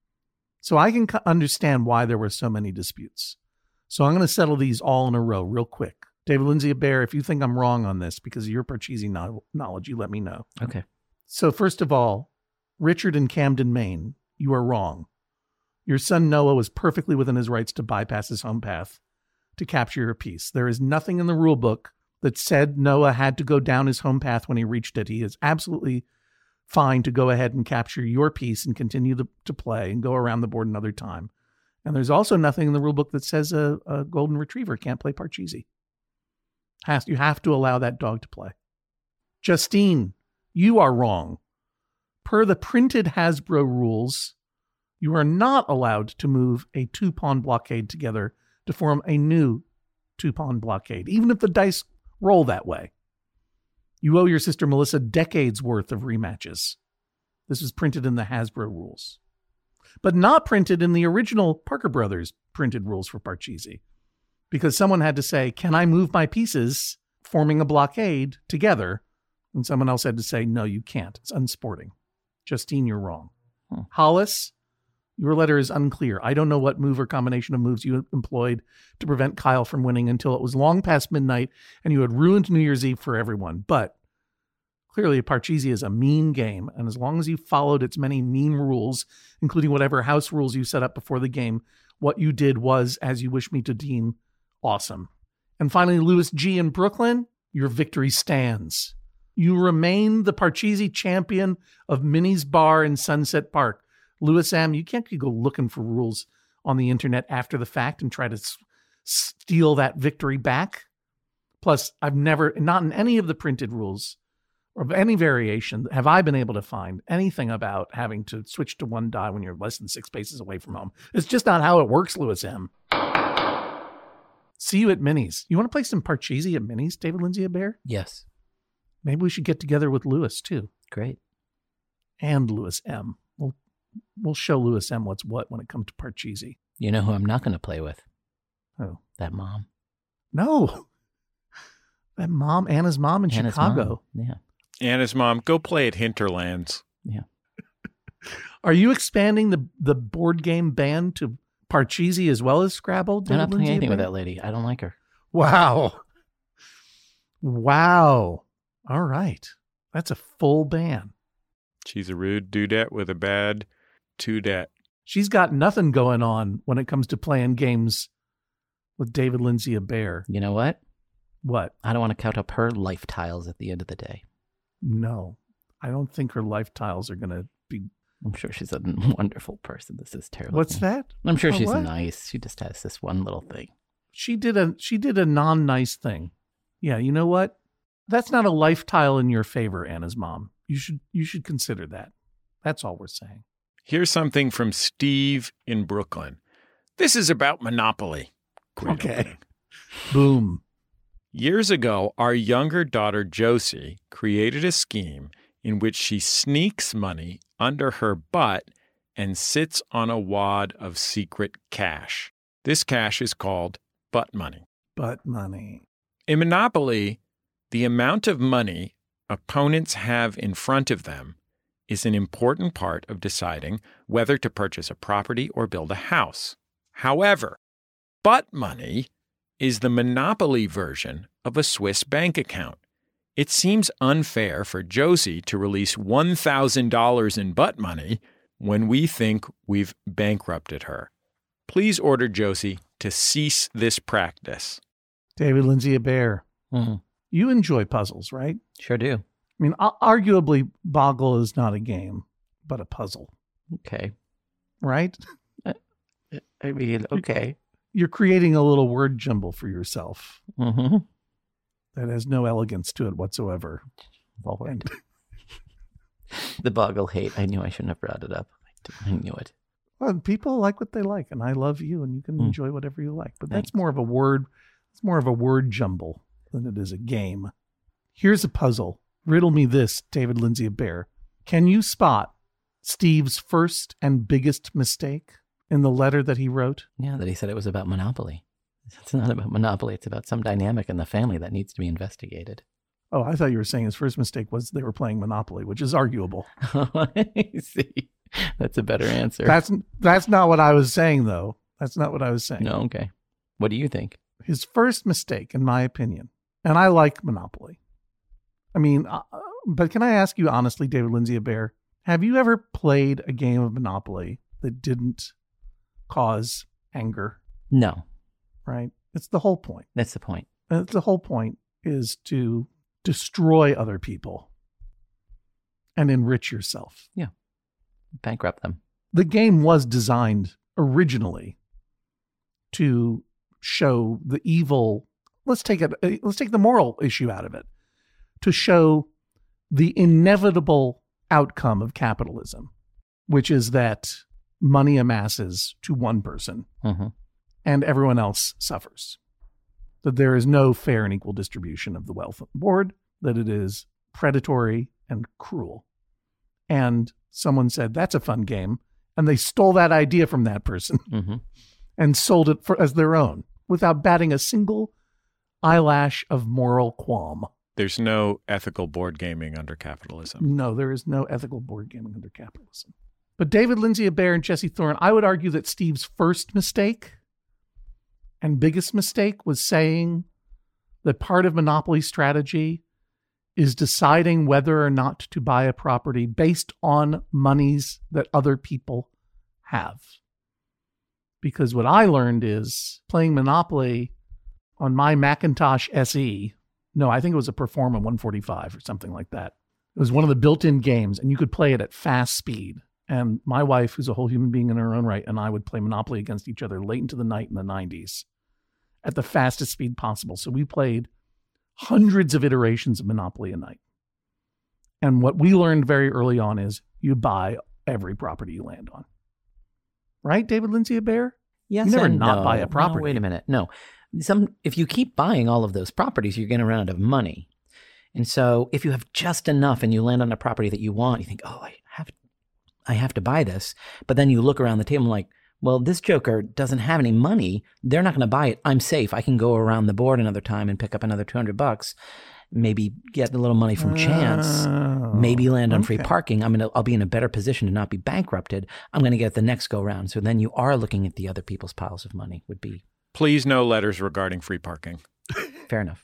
So I can understand why there were so many disputes. So I'm going to settle these all in a row real quick. David Lindsay-Abaire, if you think I'm wrong on this because of your Parcheesi no- knowledge, you let me know. Okay. So first of all, Richard in Camden, Maine, you are wrong. Your son Noah was perfectly within his rights to bypass his home path to capture your piece. There is nothing in the rule book that said Noah had to go down his home path when he reached it. He is absolutely fine to go ahead and capture your piece and continue to, to play and go around the board another time. And there's also nothing in the rule book that says a, a golden retriever can't play Parcheesi. Has, you have to allow that dog to play. Justine, you are wrong. Per the printed Hasbro rules, you are not allowed to move a two-pawn blockade together to form a new two-pawn blockade, even if the dice roll that way. You owe your sister Melissa decades worth of rematches. This was printed in the Hasbro rules, but not printed in the original Parker Brothers printed rules for Parcheesi, because someone had to say, can I move my pieces forming a blockade together? And someone else had to say, no, you can't. It's unsporting. Justine, you're wrong. Hmm. Hollis, your letter is unclear. I don't know what move or combination of moves you employed to prevent Kyle from winning until it was long past midnight and you had ruined New Year's Eve for everyone. But clearly, Parcheesi is a mean game, and as long as you followed its many mean rules, including whatever house rules you set up before the game, what you did was, as you wish me to deem, awesome. And finally, Louis G. in Brooklyn, your victory stands. You remain the Parcheesi champion of Minnie's Bar in Sunset Park. Louis M., you can't go looking for rules on the internet after the fact and try to s- steal that victory back. Plus, I've never, not in any of the printed rules or of any variation, have I been able to find anything about having to switch to one die when you're less than six spaces away from home. It's just not how it works, Louis M. See you at Minnie's. You want to play some Parcheesi at Minnie's, David Lindsay-Abaire? Yes. Maybe we should get together with Louis, too. Great. And Louis M. We'll, we'll show Louis M. what's what when it comes to Parcheesi. You know who I'm not going to play with? Who? That mom. No. That mom, Anna's mom in Anna's Chicago. Mom. Yeah. Anna's mom, go play at Hinterlands. Yeah. Are you expanding the, the board game ban to Parcheesi as well as Scrabble? I'm not playing anything with that lady. I don't like her. Wow. Wow. All right. That's a full ban. She's a rude dudette with a bad tudette. She's got nothing going on when it comes to playing games with David Lindsay-Abaire. You know what? What? I don't want to count up her life tiles at the end of the day. No. I don't think her life tiles are going to be... I'm sure she's a wonderful person. This is terrible. What's that? I'm sure oh, she's what? nice. She just has this one little thing. She did a she did a non-nice thing. Yeah, you know what? That's not a life tile in your favor, Anna's mom. You should you should consider that. That's all we're saying. Here's something from Steve in Brooklyn. This is about Monopoly. Great okay. Opening. Boom. Years ago, our younger daughter, Josie, created a scheme in which she sneaks money under her butt and sits on a wad of secret cash. This cash is called butt money. Butt money. In Monopoly, the amount of money opponents have in front of them is an important part of deciding whether to purchase a property or build a house. However, butt money is the Monopoly version of a Swiss bank account. It seems unfair for Josie to release one thousand dollars in butt money when we think we've bankrupted her. Please order Josie to cease this practice. David Lindsay-Abaire, mm-hmm. you enjoy puzzles, right? Sure do. I mean, arguably, Boggle is not a game, but a puzzle. Okay. right? I mean, okay. You're creating a little word jumble for yourself Mm-hmm. that has no elegance to it whatsoever. And the boggle hate. I knew I shouldn't have brought it up. I knew it. Well, people like what they like, and I love you, and you can Mm. enjoy whatever you like. But Thanks. that's more of a word. It's more of a word jumble than it is a game. Here's a puzzle. Riddle me this, David Lindsay of Bear. Can you spot Steve's first and biggest mistake in the letter that he wrote? Yeah, that he said it was about Monopoly. It's not about Monopoly. It's about some dynamic in the family that needs to be investigated. Oh, I thought you were saying his first mistake was they were playing Monopoly, which is arguable. I see. That's a better answer. That's that's not what I was saying, though. That's not what I was saying. No, okay. What do you think? His first mistake, in my opinion, and I like Monopoly. I mean, uh, but can I ask you honestly, David Lindsay of Bear, have you ever played a game of Monopoly that didn't cause anger? No. Right? It's the whole point. That's the point. Uh, the whole point is to destroy other people and enrich yourself. Yeah. Bankrupt them. The game was designed originally to show the evil. Let's take it. Let's take the moral issue out of it. To show the inevitable outcome of capitalism, which is that money amasses to one person Mm-hmm. and everyone else suffers. That there is no fair and equal distribution of the wealth on board, that it is predatory and cruel. And someone said, that's a fun game. And they stole that idea from that person Mm-hmm. and sold it for as their own without batting a single eyelash of moral qualm. There's no ethical board gaming under capitalism. No, there is no ethical board gaming under capitalism. But David Lindsay of Bear and Jesse Thorne, I would argue that Steve's first mistake and biggest mistake was saying that part of Monopoly strategy is deciding whether or not to buy a property based on monies that other people have. Because what I learned is playing Monopoly on my Macintosh S E, no, I think it was a Performa one forty-five or something like that. It was one of the built-in games, and you could play it at fast speed. And my wife, who's a whole human being in her own right, and I would play Monopoly against each other late into the night in the nineties at the fastest speed possible. So we played hundreds of iterations of Monopoly a night. And what we learned very early on is you buy every property you land on. Right, David Lindsay of Bear? Yes, you never and not no. buy a property. No, wait a minute. No. Some if you keep buying all of those properties, you're going to run out of money. And so if you have just enough and you land on a property that you want, you think, oh, I have I have to buy this. But then you look around the table like, well, this joker doesn't have any money. They're not going to buy it. I'm safe. I can go around the board another time and pick up another two hundred bucks. Maybe get a little money from chance. Oh, Maybe land on free okay. parking. I'm gonna. I'll be in a better position to not be bankrupted. I'm going to get the next go round. So then you are looking at the other people's piles of money. Would be Please no letters regarding free parking. fair enough.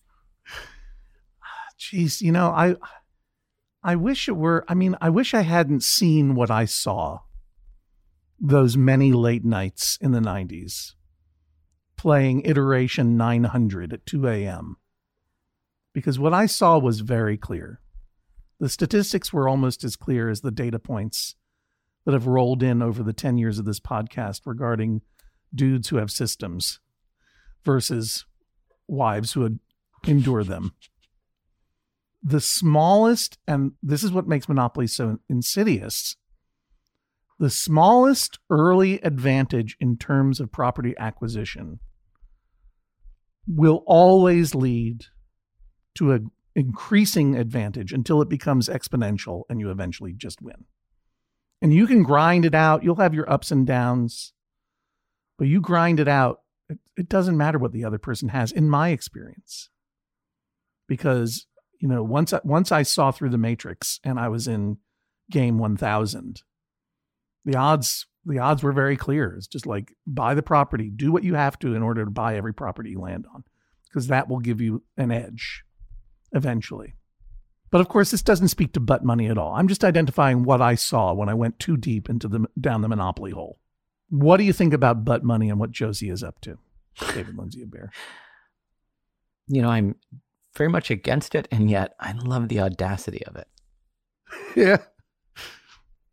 Jeez, you know, I I wish it were, I mean, I wish I hadn't seen what I saw those many late nights in the nineties playing iteration nine hundred at two a.m. Because what I saw was very clear. The statistics were almost as clear as the data points that have rolled in over the ten years of this podcast regarding dudes who have systems versus wives who would endure them. The smallest, and this is what makes Monopoly so insidious, the smallest early advantage in terms of property acquisition will always lead to an increasing advantage until it becomes exponential and you eventually just win. And you can grind it out. You'll have your ups and downs, but you grind it out. It, it doesn't matter what the other person has, in my experience, because you know, once I, once I saw through the matrix and I was in game one thousand, the odds the odds were very clear. It's just like, buy the property, do what you have to in order to buy every property you land on, because that will give you an edge eventually. But of course, this doesn't speak to butt money at all. I'm just identifying what I saw when I went too deep into the down the Monopoly hole. What do you think about butt money and what Josie is up to, David Lindsay of Bear? You know, I'm very much against it, and yet I love the audacity of it. Yeah.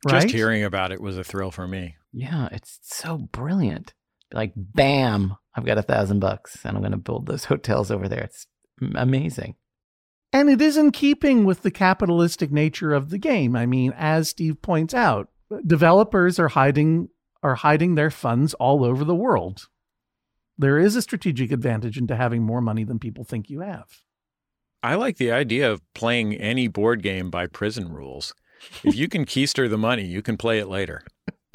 Right? Just hearing about it was a thrill for me. Yeah, it's so brilliant. Like, bam, I've got a thousand bucks and I'm going to build those hotels over there. It's amazing. And it is in keeping with the capitalistic nature of the game. I mean, as Steve points out, developers are hiding are hiding their funds all over the world. There is a strategic advantage into having more money than people think you have. I like the idea of playing any board game by prison rules. If you can keister the money, you can play it later.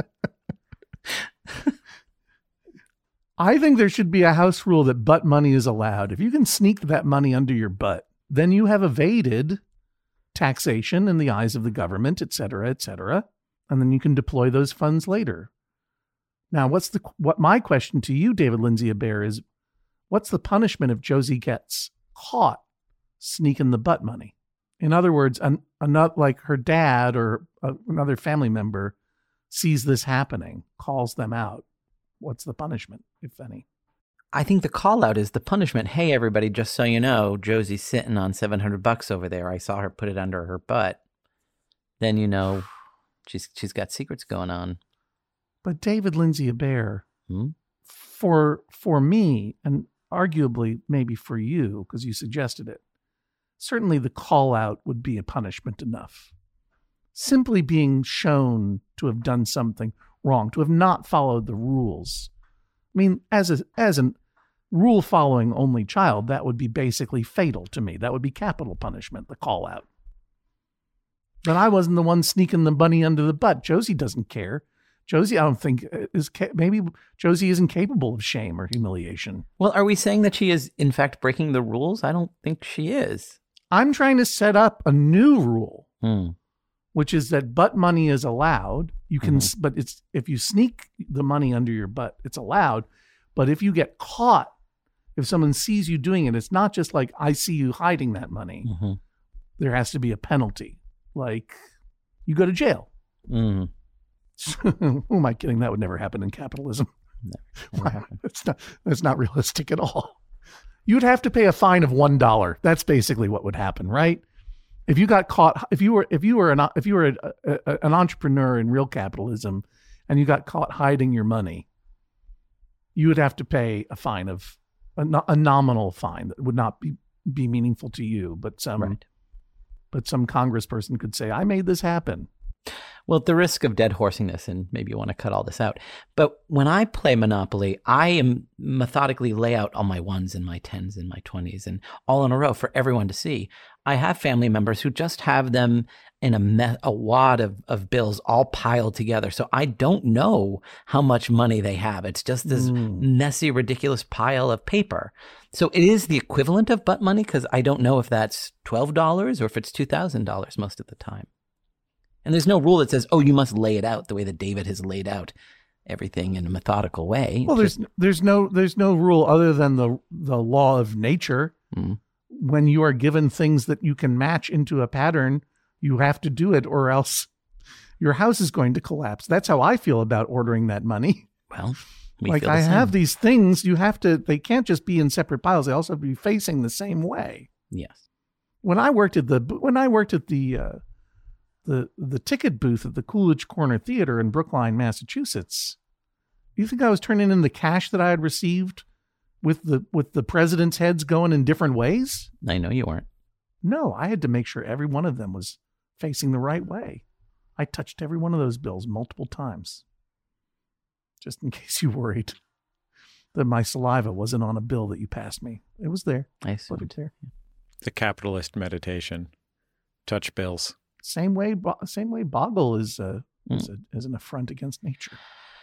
I think there should be a house rule that butt money is allowed. If you can sneak that money under your butt, then you have evaded taxation in the eyes of the government, et cetera, et cetera. And then you can deploy those funds later. Now, what's the what my question to you, David Lindsay-Abaire, is what's the punishment if Josie gets caught sneaking the butt money? In other words, an, another, like her dad or a, another family member sees this happening, calls them out. What's the punishment, if any? I think the call out is the punishment. Hey, everybody, just so you know, Josie's sitting on seven hundred bucks over there. I saw her put it under her butt. Then you know she's she's got secrets going on. But David Lindsay-Abaire, hmm? for for me, and arguably maybe for you, because you suggested it, certainly the call out would be a punishment enough. Simply being shown to have done something wrong, to have not followed the rules. I mean, as a as a rule following only child, that would be basically fatal to me. That would be capital punishment, the call out. But I wasn't the one sneaking the money under the butt. Josie doesn't care. Josie, I don't think is maybe Josie isn't capable of shame or humiliation. Well, are we saying that she is in fact breaking the rules? I don't think she is. I'm trying to set up a new rule. Hmm. Which is that butt money is allowed. You can, Mm-hmm. but it's if you sneak the money under your butt, it's allowed. But if you get caught, if someone sees you doing it, it's not just like I see you hiding that money. Mm-hmm. There has to be a penalty, like you go to jail. Mm-hmm. Who am I kidding? That would never happen in capitalism. No, that's not that's not realistic at all. You'd have to pay a fine of one dollar. That's basically what would happen, right? If you got caught, if you were, if you were an, if you were a, a, an entrepreneur in real capitalism, and you got caught hiding your money, you would have to pay a fine of a, a nominal fine that would not be, be meaningful to you, but some, right. but some congressperson could say, "I made this happen." Well, at the risk of dead horsing this, and maybe you want to cut all this out, but when I play Monopoly, I am methodically lay out all my ones and my tens and my twenties and all in a row for everyone to see. I have family members who just have them in a me- a wad of, of bills all piled together. So I don't know how much money they have. It's just this Mm. messy, ridiculous pile of paper. So it is the equivalent of butt money because I don't know if that's twelve dollars or if it's two thousand dollars most of the time. And there's no rule that says, oh, you must lay it out the way that David has laid out everything in a methodical way. Well, there's Just, there's no there's no rule other than the the law of nature. Mm. When you are given things that you can match into a pattern, you have to do it, or else your house is going to collapse. That's how I feel about ordering that money. Well, we like feel the I same. have these things, you have to. They can't just be in separate piles. They also have to be facing the same way. Yes. When I worked at the when I worked at the uh, the the ticket booth at the Coolidge Corner Theater in Brookline, Massachusetts, you think I was turning in the cash that I had received with the with the president's heads going in different ways? I know you weren't. No, I had to make sure every one of them was facing the right way. I touched every one of those bills multiple times, just in case you worried that my saliva wasn't on a bill that you passed me. It was there. I Put assumed. it there. The capitalist meditation. Touch bills. Same way, bo- same way. Boggle is uh, Mm. is, a, is an affront against nature.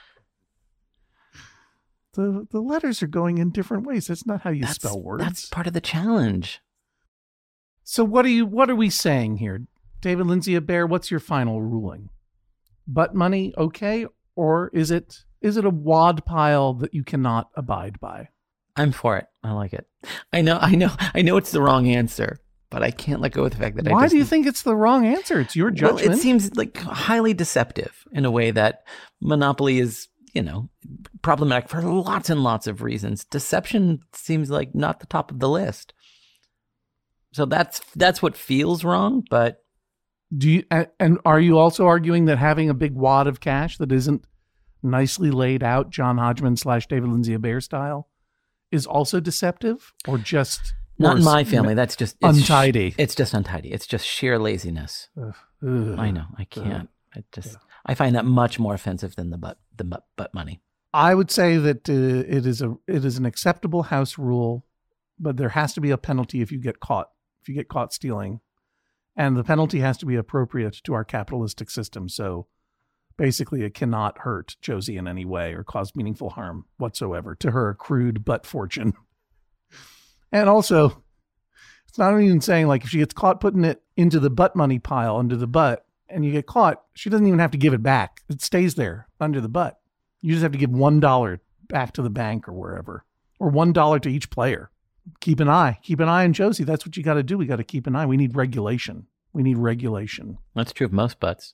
The the letters are going in different ways. That's not how you That's, spell words. that's part of the challenge. So what are you? What are we saying here, David Lindsay-Abaire? What's your final ruling? Butt money, okay, or is it is it a wad pile that you cannot abide by? I'm for it. I like it. I know, I know, I know it's the wrong answer, but I can't let go of the fact that I Why just, do you think it's the wrong answer? It's your judgment. Well, it seems like highly deceptive in a way that Monopoly is, you know, problematic for lots and lots of reasons. Deception seems like not the top of the list. So that's that's what feels wrong, but Do you and, and are you also arguing that having a big wad of cash that isn't nicely laid out, John Hodgman slash David Lindsay-Abaire style, is also deceptive, or just not or in my family? That's just it's untidy. Sh- it's just untidy. It's just sheer laziness. Ugh, ugh, I know. I can't. Ugh, I just yeah. I find that much more offensive than the butt the butt, butt money. I would say that uh, it is a it is an acceptable house rule, but there has to be a penalty if you get caught. If you get caught stealing. And the penalty has to be appropriate to our capitalistic system. So basically, it cannot hurt Josie in any way or cause meaningful harm whatsoever to her accrued butt fortune. And also, it's not even saying, like, if she gets caught putting it into the butt money pile under the butt and you get caught, she doesn't even have to give it back. It stays there under the butt. You just have to give one dollar back to the bank or wherever, or one dollar to each player. Keep an eye. Keep an eye on Josie. That's what you got to do. We got to keep an eye. We need regulation. We need regulation. That's true of most butts.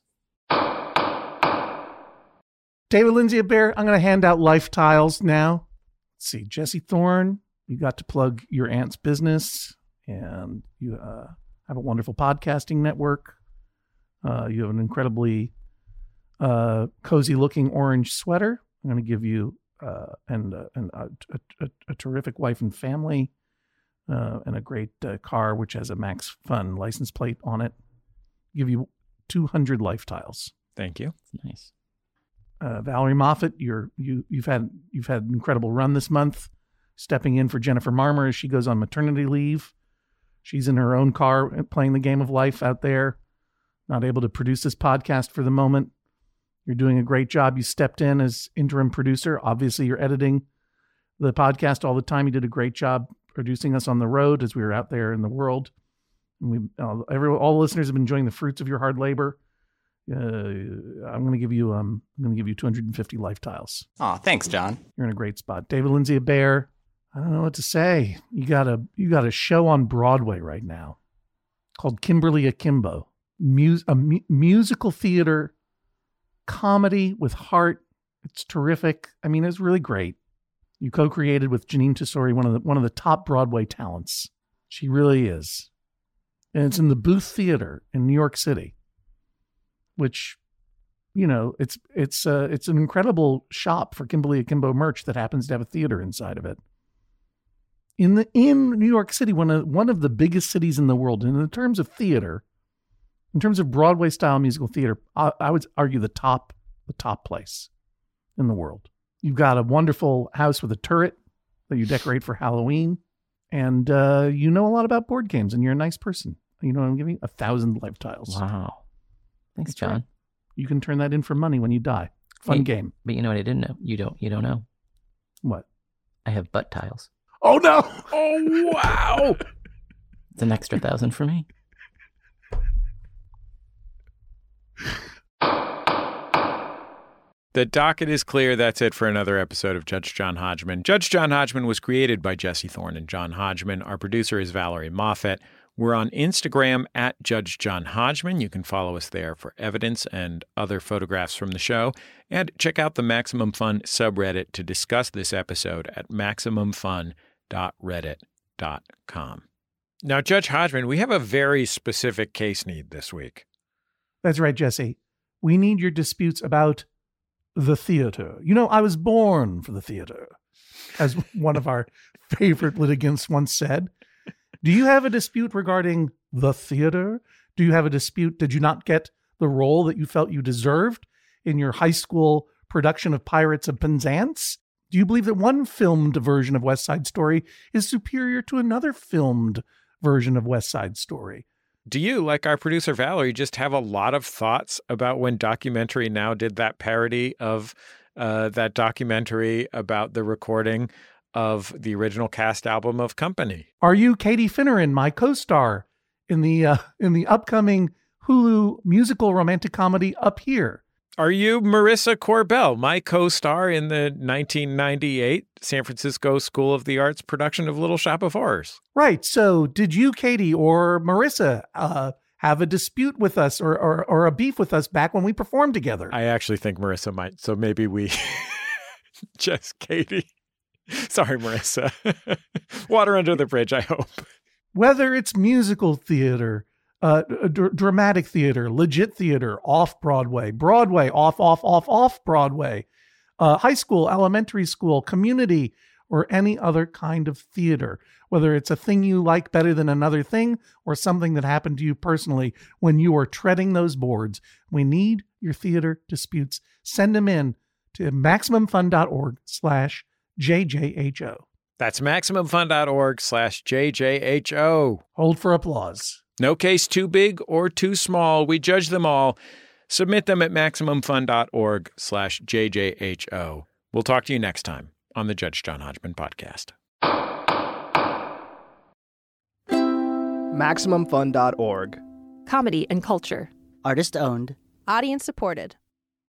David Lindsay-Abaire, I'm going to hand out life tiles now. Let's see. Jesse Thorne, you got to plug your aunt's business, and you uh, have a wonderful podcasting network. Uh, you have an incredibly uh, cozy-looking orange sweater. I'm going to give you uh, and, uh, and a, a, a terrific wife and family. Uh, and a great uh, car, which has a Max Fun license plate on it. Give you two hundred life tiles. Thank you. Nice. Uh, Valerie Moffat, you're, you, you've had you've had an incredible run this month, stepping in for Jennifer Marmer as she goes on maternity leave. She's in her own car playing the game of life out there, not able to produce this podcast for the moment. You're doing a great job. You stepped in as interim producer. Obviously, you're editing the podcast all the time. You did a great job producing us on the road as we were out there in the world. And we, uh, every, all the listeners have been enjoying the fruits of your hard labor. Uh, I'm going to give you, um, I'm going to give you two hundred fifty life tiles. Aw, thanks, John. You're in a great spot. David Lindsay-Abaire, I don't know what to say. You got a, you got a show on Broadway right now called Kimberly Akimbo, Mus- a mu- musical theater comedy with heart. It's terrific. I mean, it's really great. You co-created with Janine Tesori, one of the one of the top Broadway talents. She really is. And it's in the Booth Theater in New York City, which, you know, it's it's uh, it's an incredible shop for Kimberly Akimbo merch that happens to have a theater inside of it. In the in New York City, one of one of the biggest cities in the world, and in terms of theater, in terms of Broadway style musical theater, I, I would argue the top the top place in the world. You've got a wonderful house with a turret that you decorate for Halloween. And uh, you know a lot about board games, and you're a nice person. You know what I'm giving you? A thousand life tiles. Wow. Thanks, That's John. right. You can turn that in for money when you die. Fun Hey, game. But you know what I didn't know? You don't you don't know. What? I have butt tiles. Oh, no. Oh, wow. It's an extra thousand for me. The docket is clear. That's it for another episode of Judge John Hodgman. Judge John Hodgman was created by Jesse Thorne and John Hodgman. Our producer is Valerie Moffat. We're on Instagram at Judge John Hodgman. You can follow us there for evidence and other photographs from the show. And check out the Maximum Fun subreddit to discuss this episode at maximum fun dot reddit dot com. Now, Judge Hodgman, we have a very specific case need this week. That's right, Jesse. We need your disputes about the theater. You know, I was born for the theater, as one of our favorite litigants once said. Do you have a dispute regarding the theater? Do you have a dispute? Did you not get the role that you felt you deserved in your high school production of Pirates of Penzance? Do you believe that one filmed version of West Side Story is superior to another filmed version of West Side Story? Do you, like our producer Valerie, just have a lot of thoughts about when Documentary Now did that parody of uh, that documentary about the recording of the original cast album of Company? Are you Katie Finneran, my co-star in the uh, in the upcoming Hulu musical romantic comedy Up Here? Are you Marissa Corbell, my co-star in the nineteen ninety-eight San Francisco School of the Arts production of Little Shop of Horrors? Right. So did you, Katie, or Marissa uh, have a dispute with us or, or or a beef with us back when we performed together? I actually think Marissa might. So maybe we just Katie. Sorry, Marissa. Water under the bridge, I hope. Whether it's musical theater, uh, d- dramatic theater, legit theater, off-Broadway, Broadway, off, off, off, off-Broadway, uh, high school, elementary school, community, or any other kind of theater, whether it's a thing you like better than another thing or something that happened to you personally when you are treading those boards. We need your theater disputes. Send them in to MaximumFun.org slash JJHO. That's MaximumFun.org slash JJHO. Hold for applause. No case too big or too small. We judge them all. Submit them at MaximumFun.org slash JJHO. We'll talk to you next time on the Judge John Hodgman podcast. Maximum Fun dot org. Comedy and culture. Artist owned. Audience supported.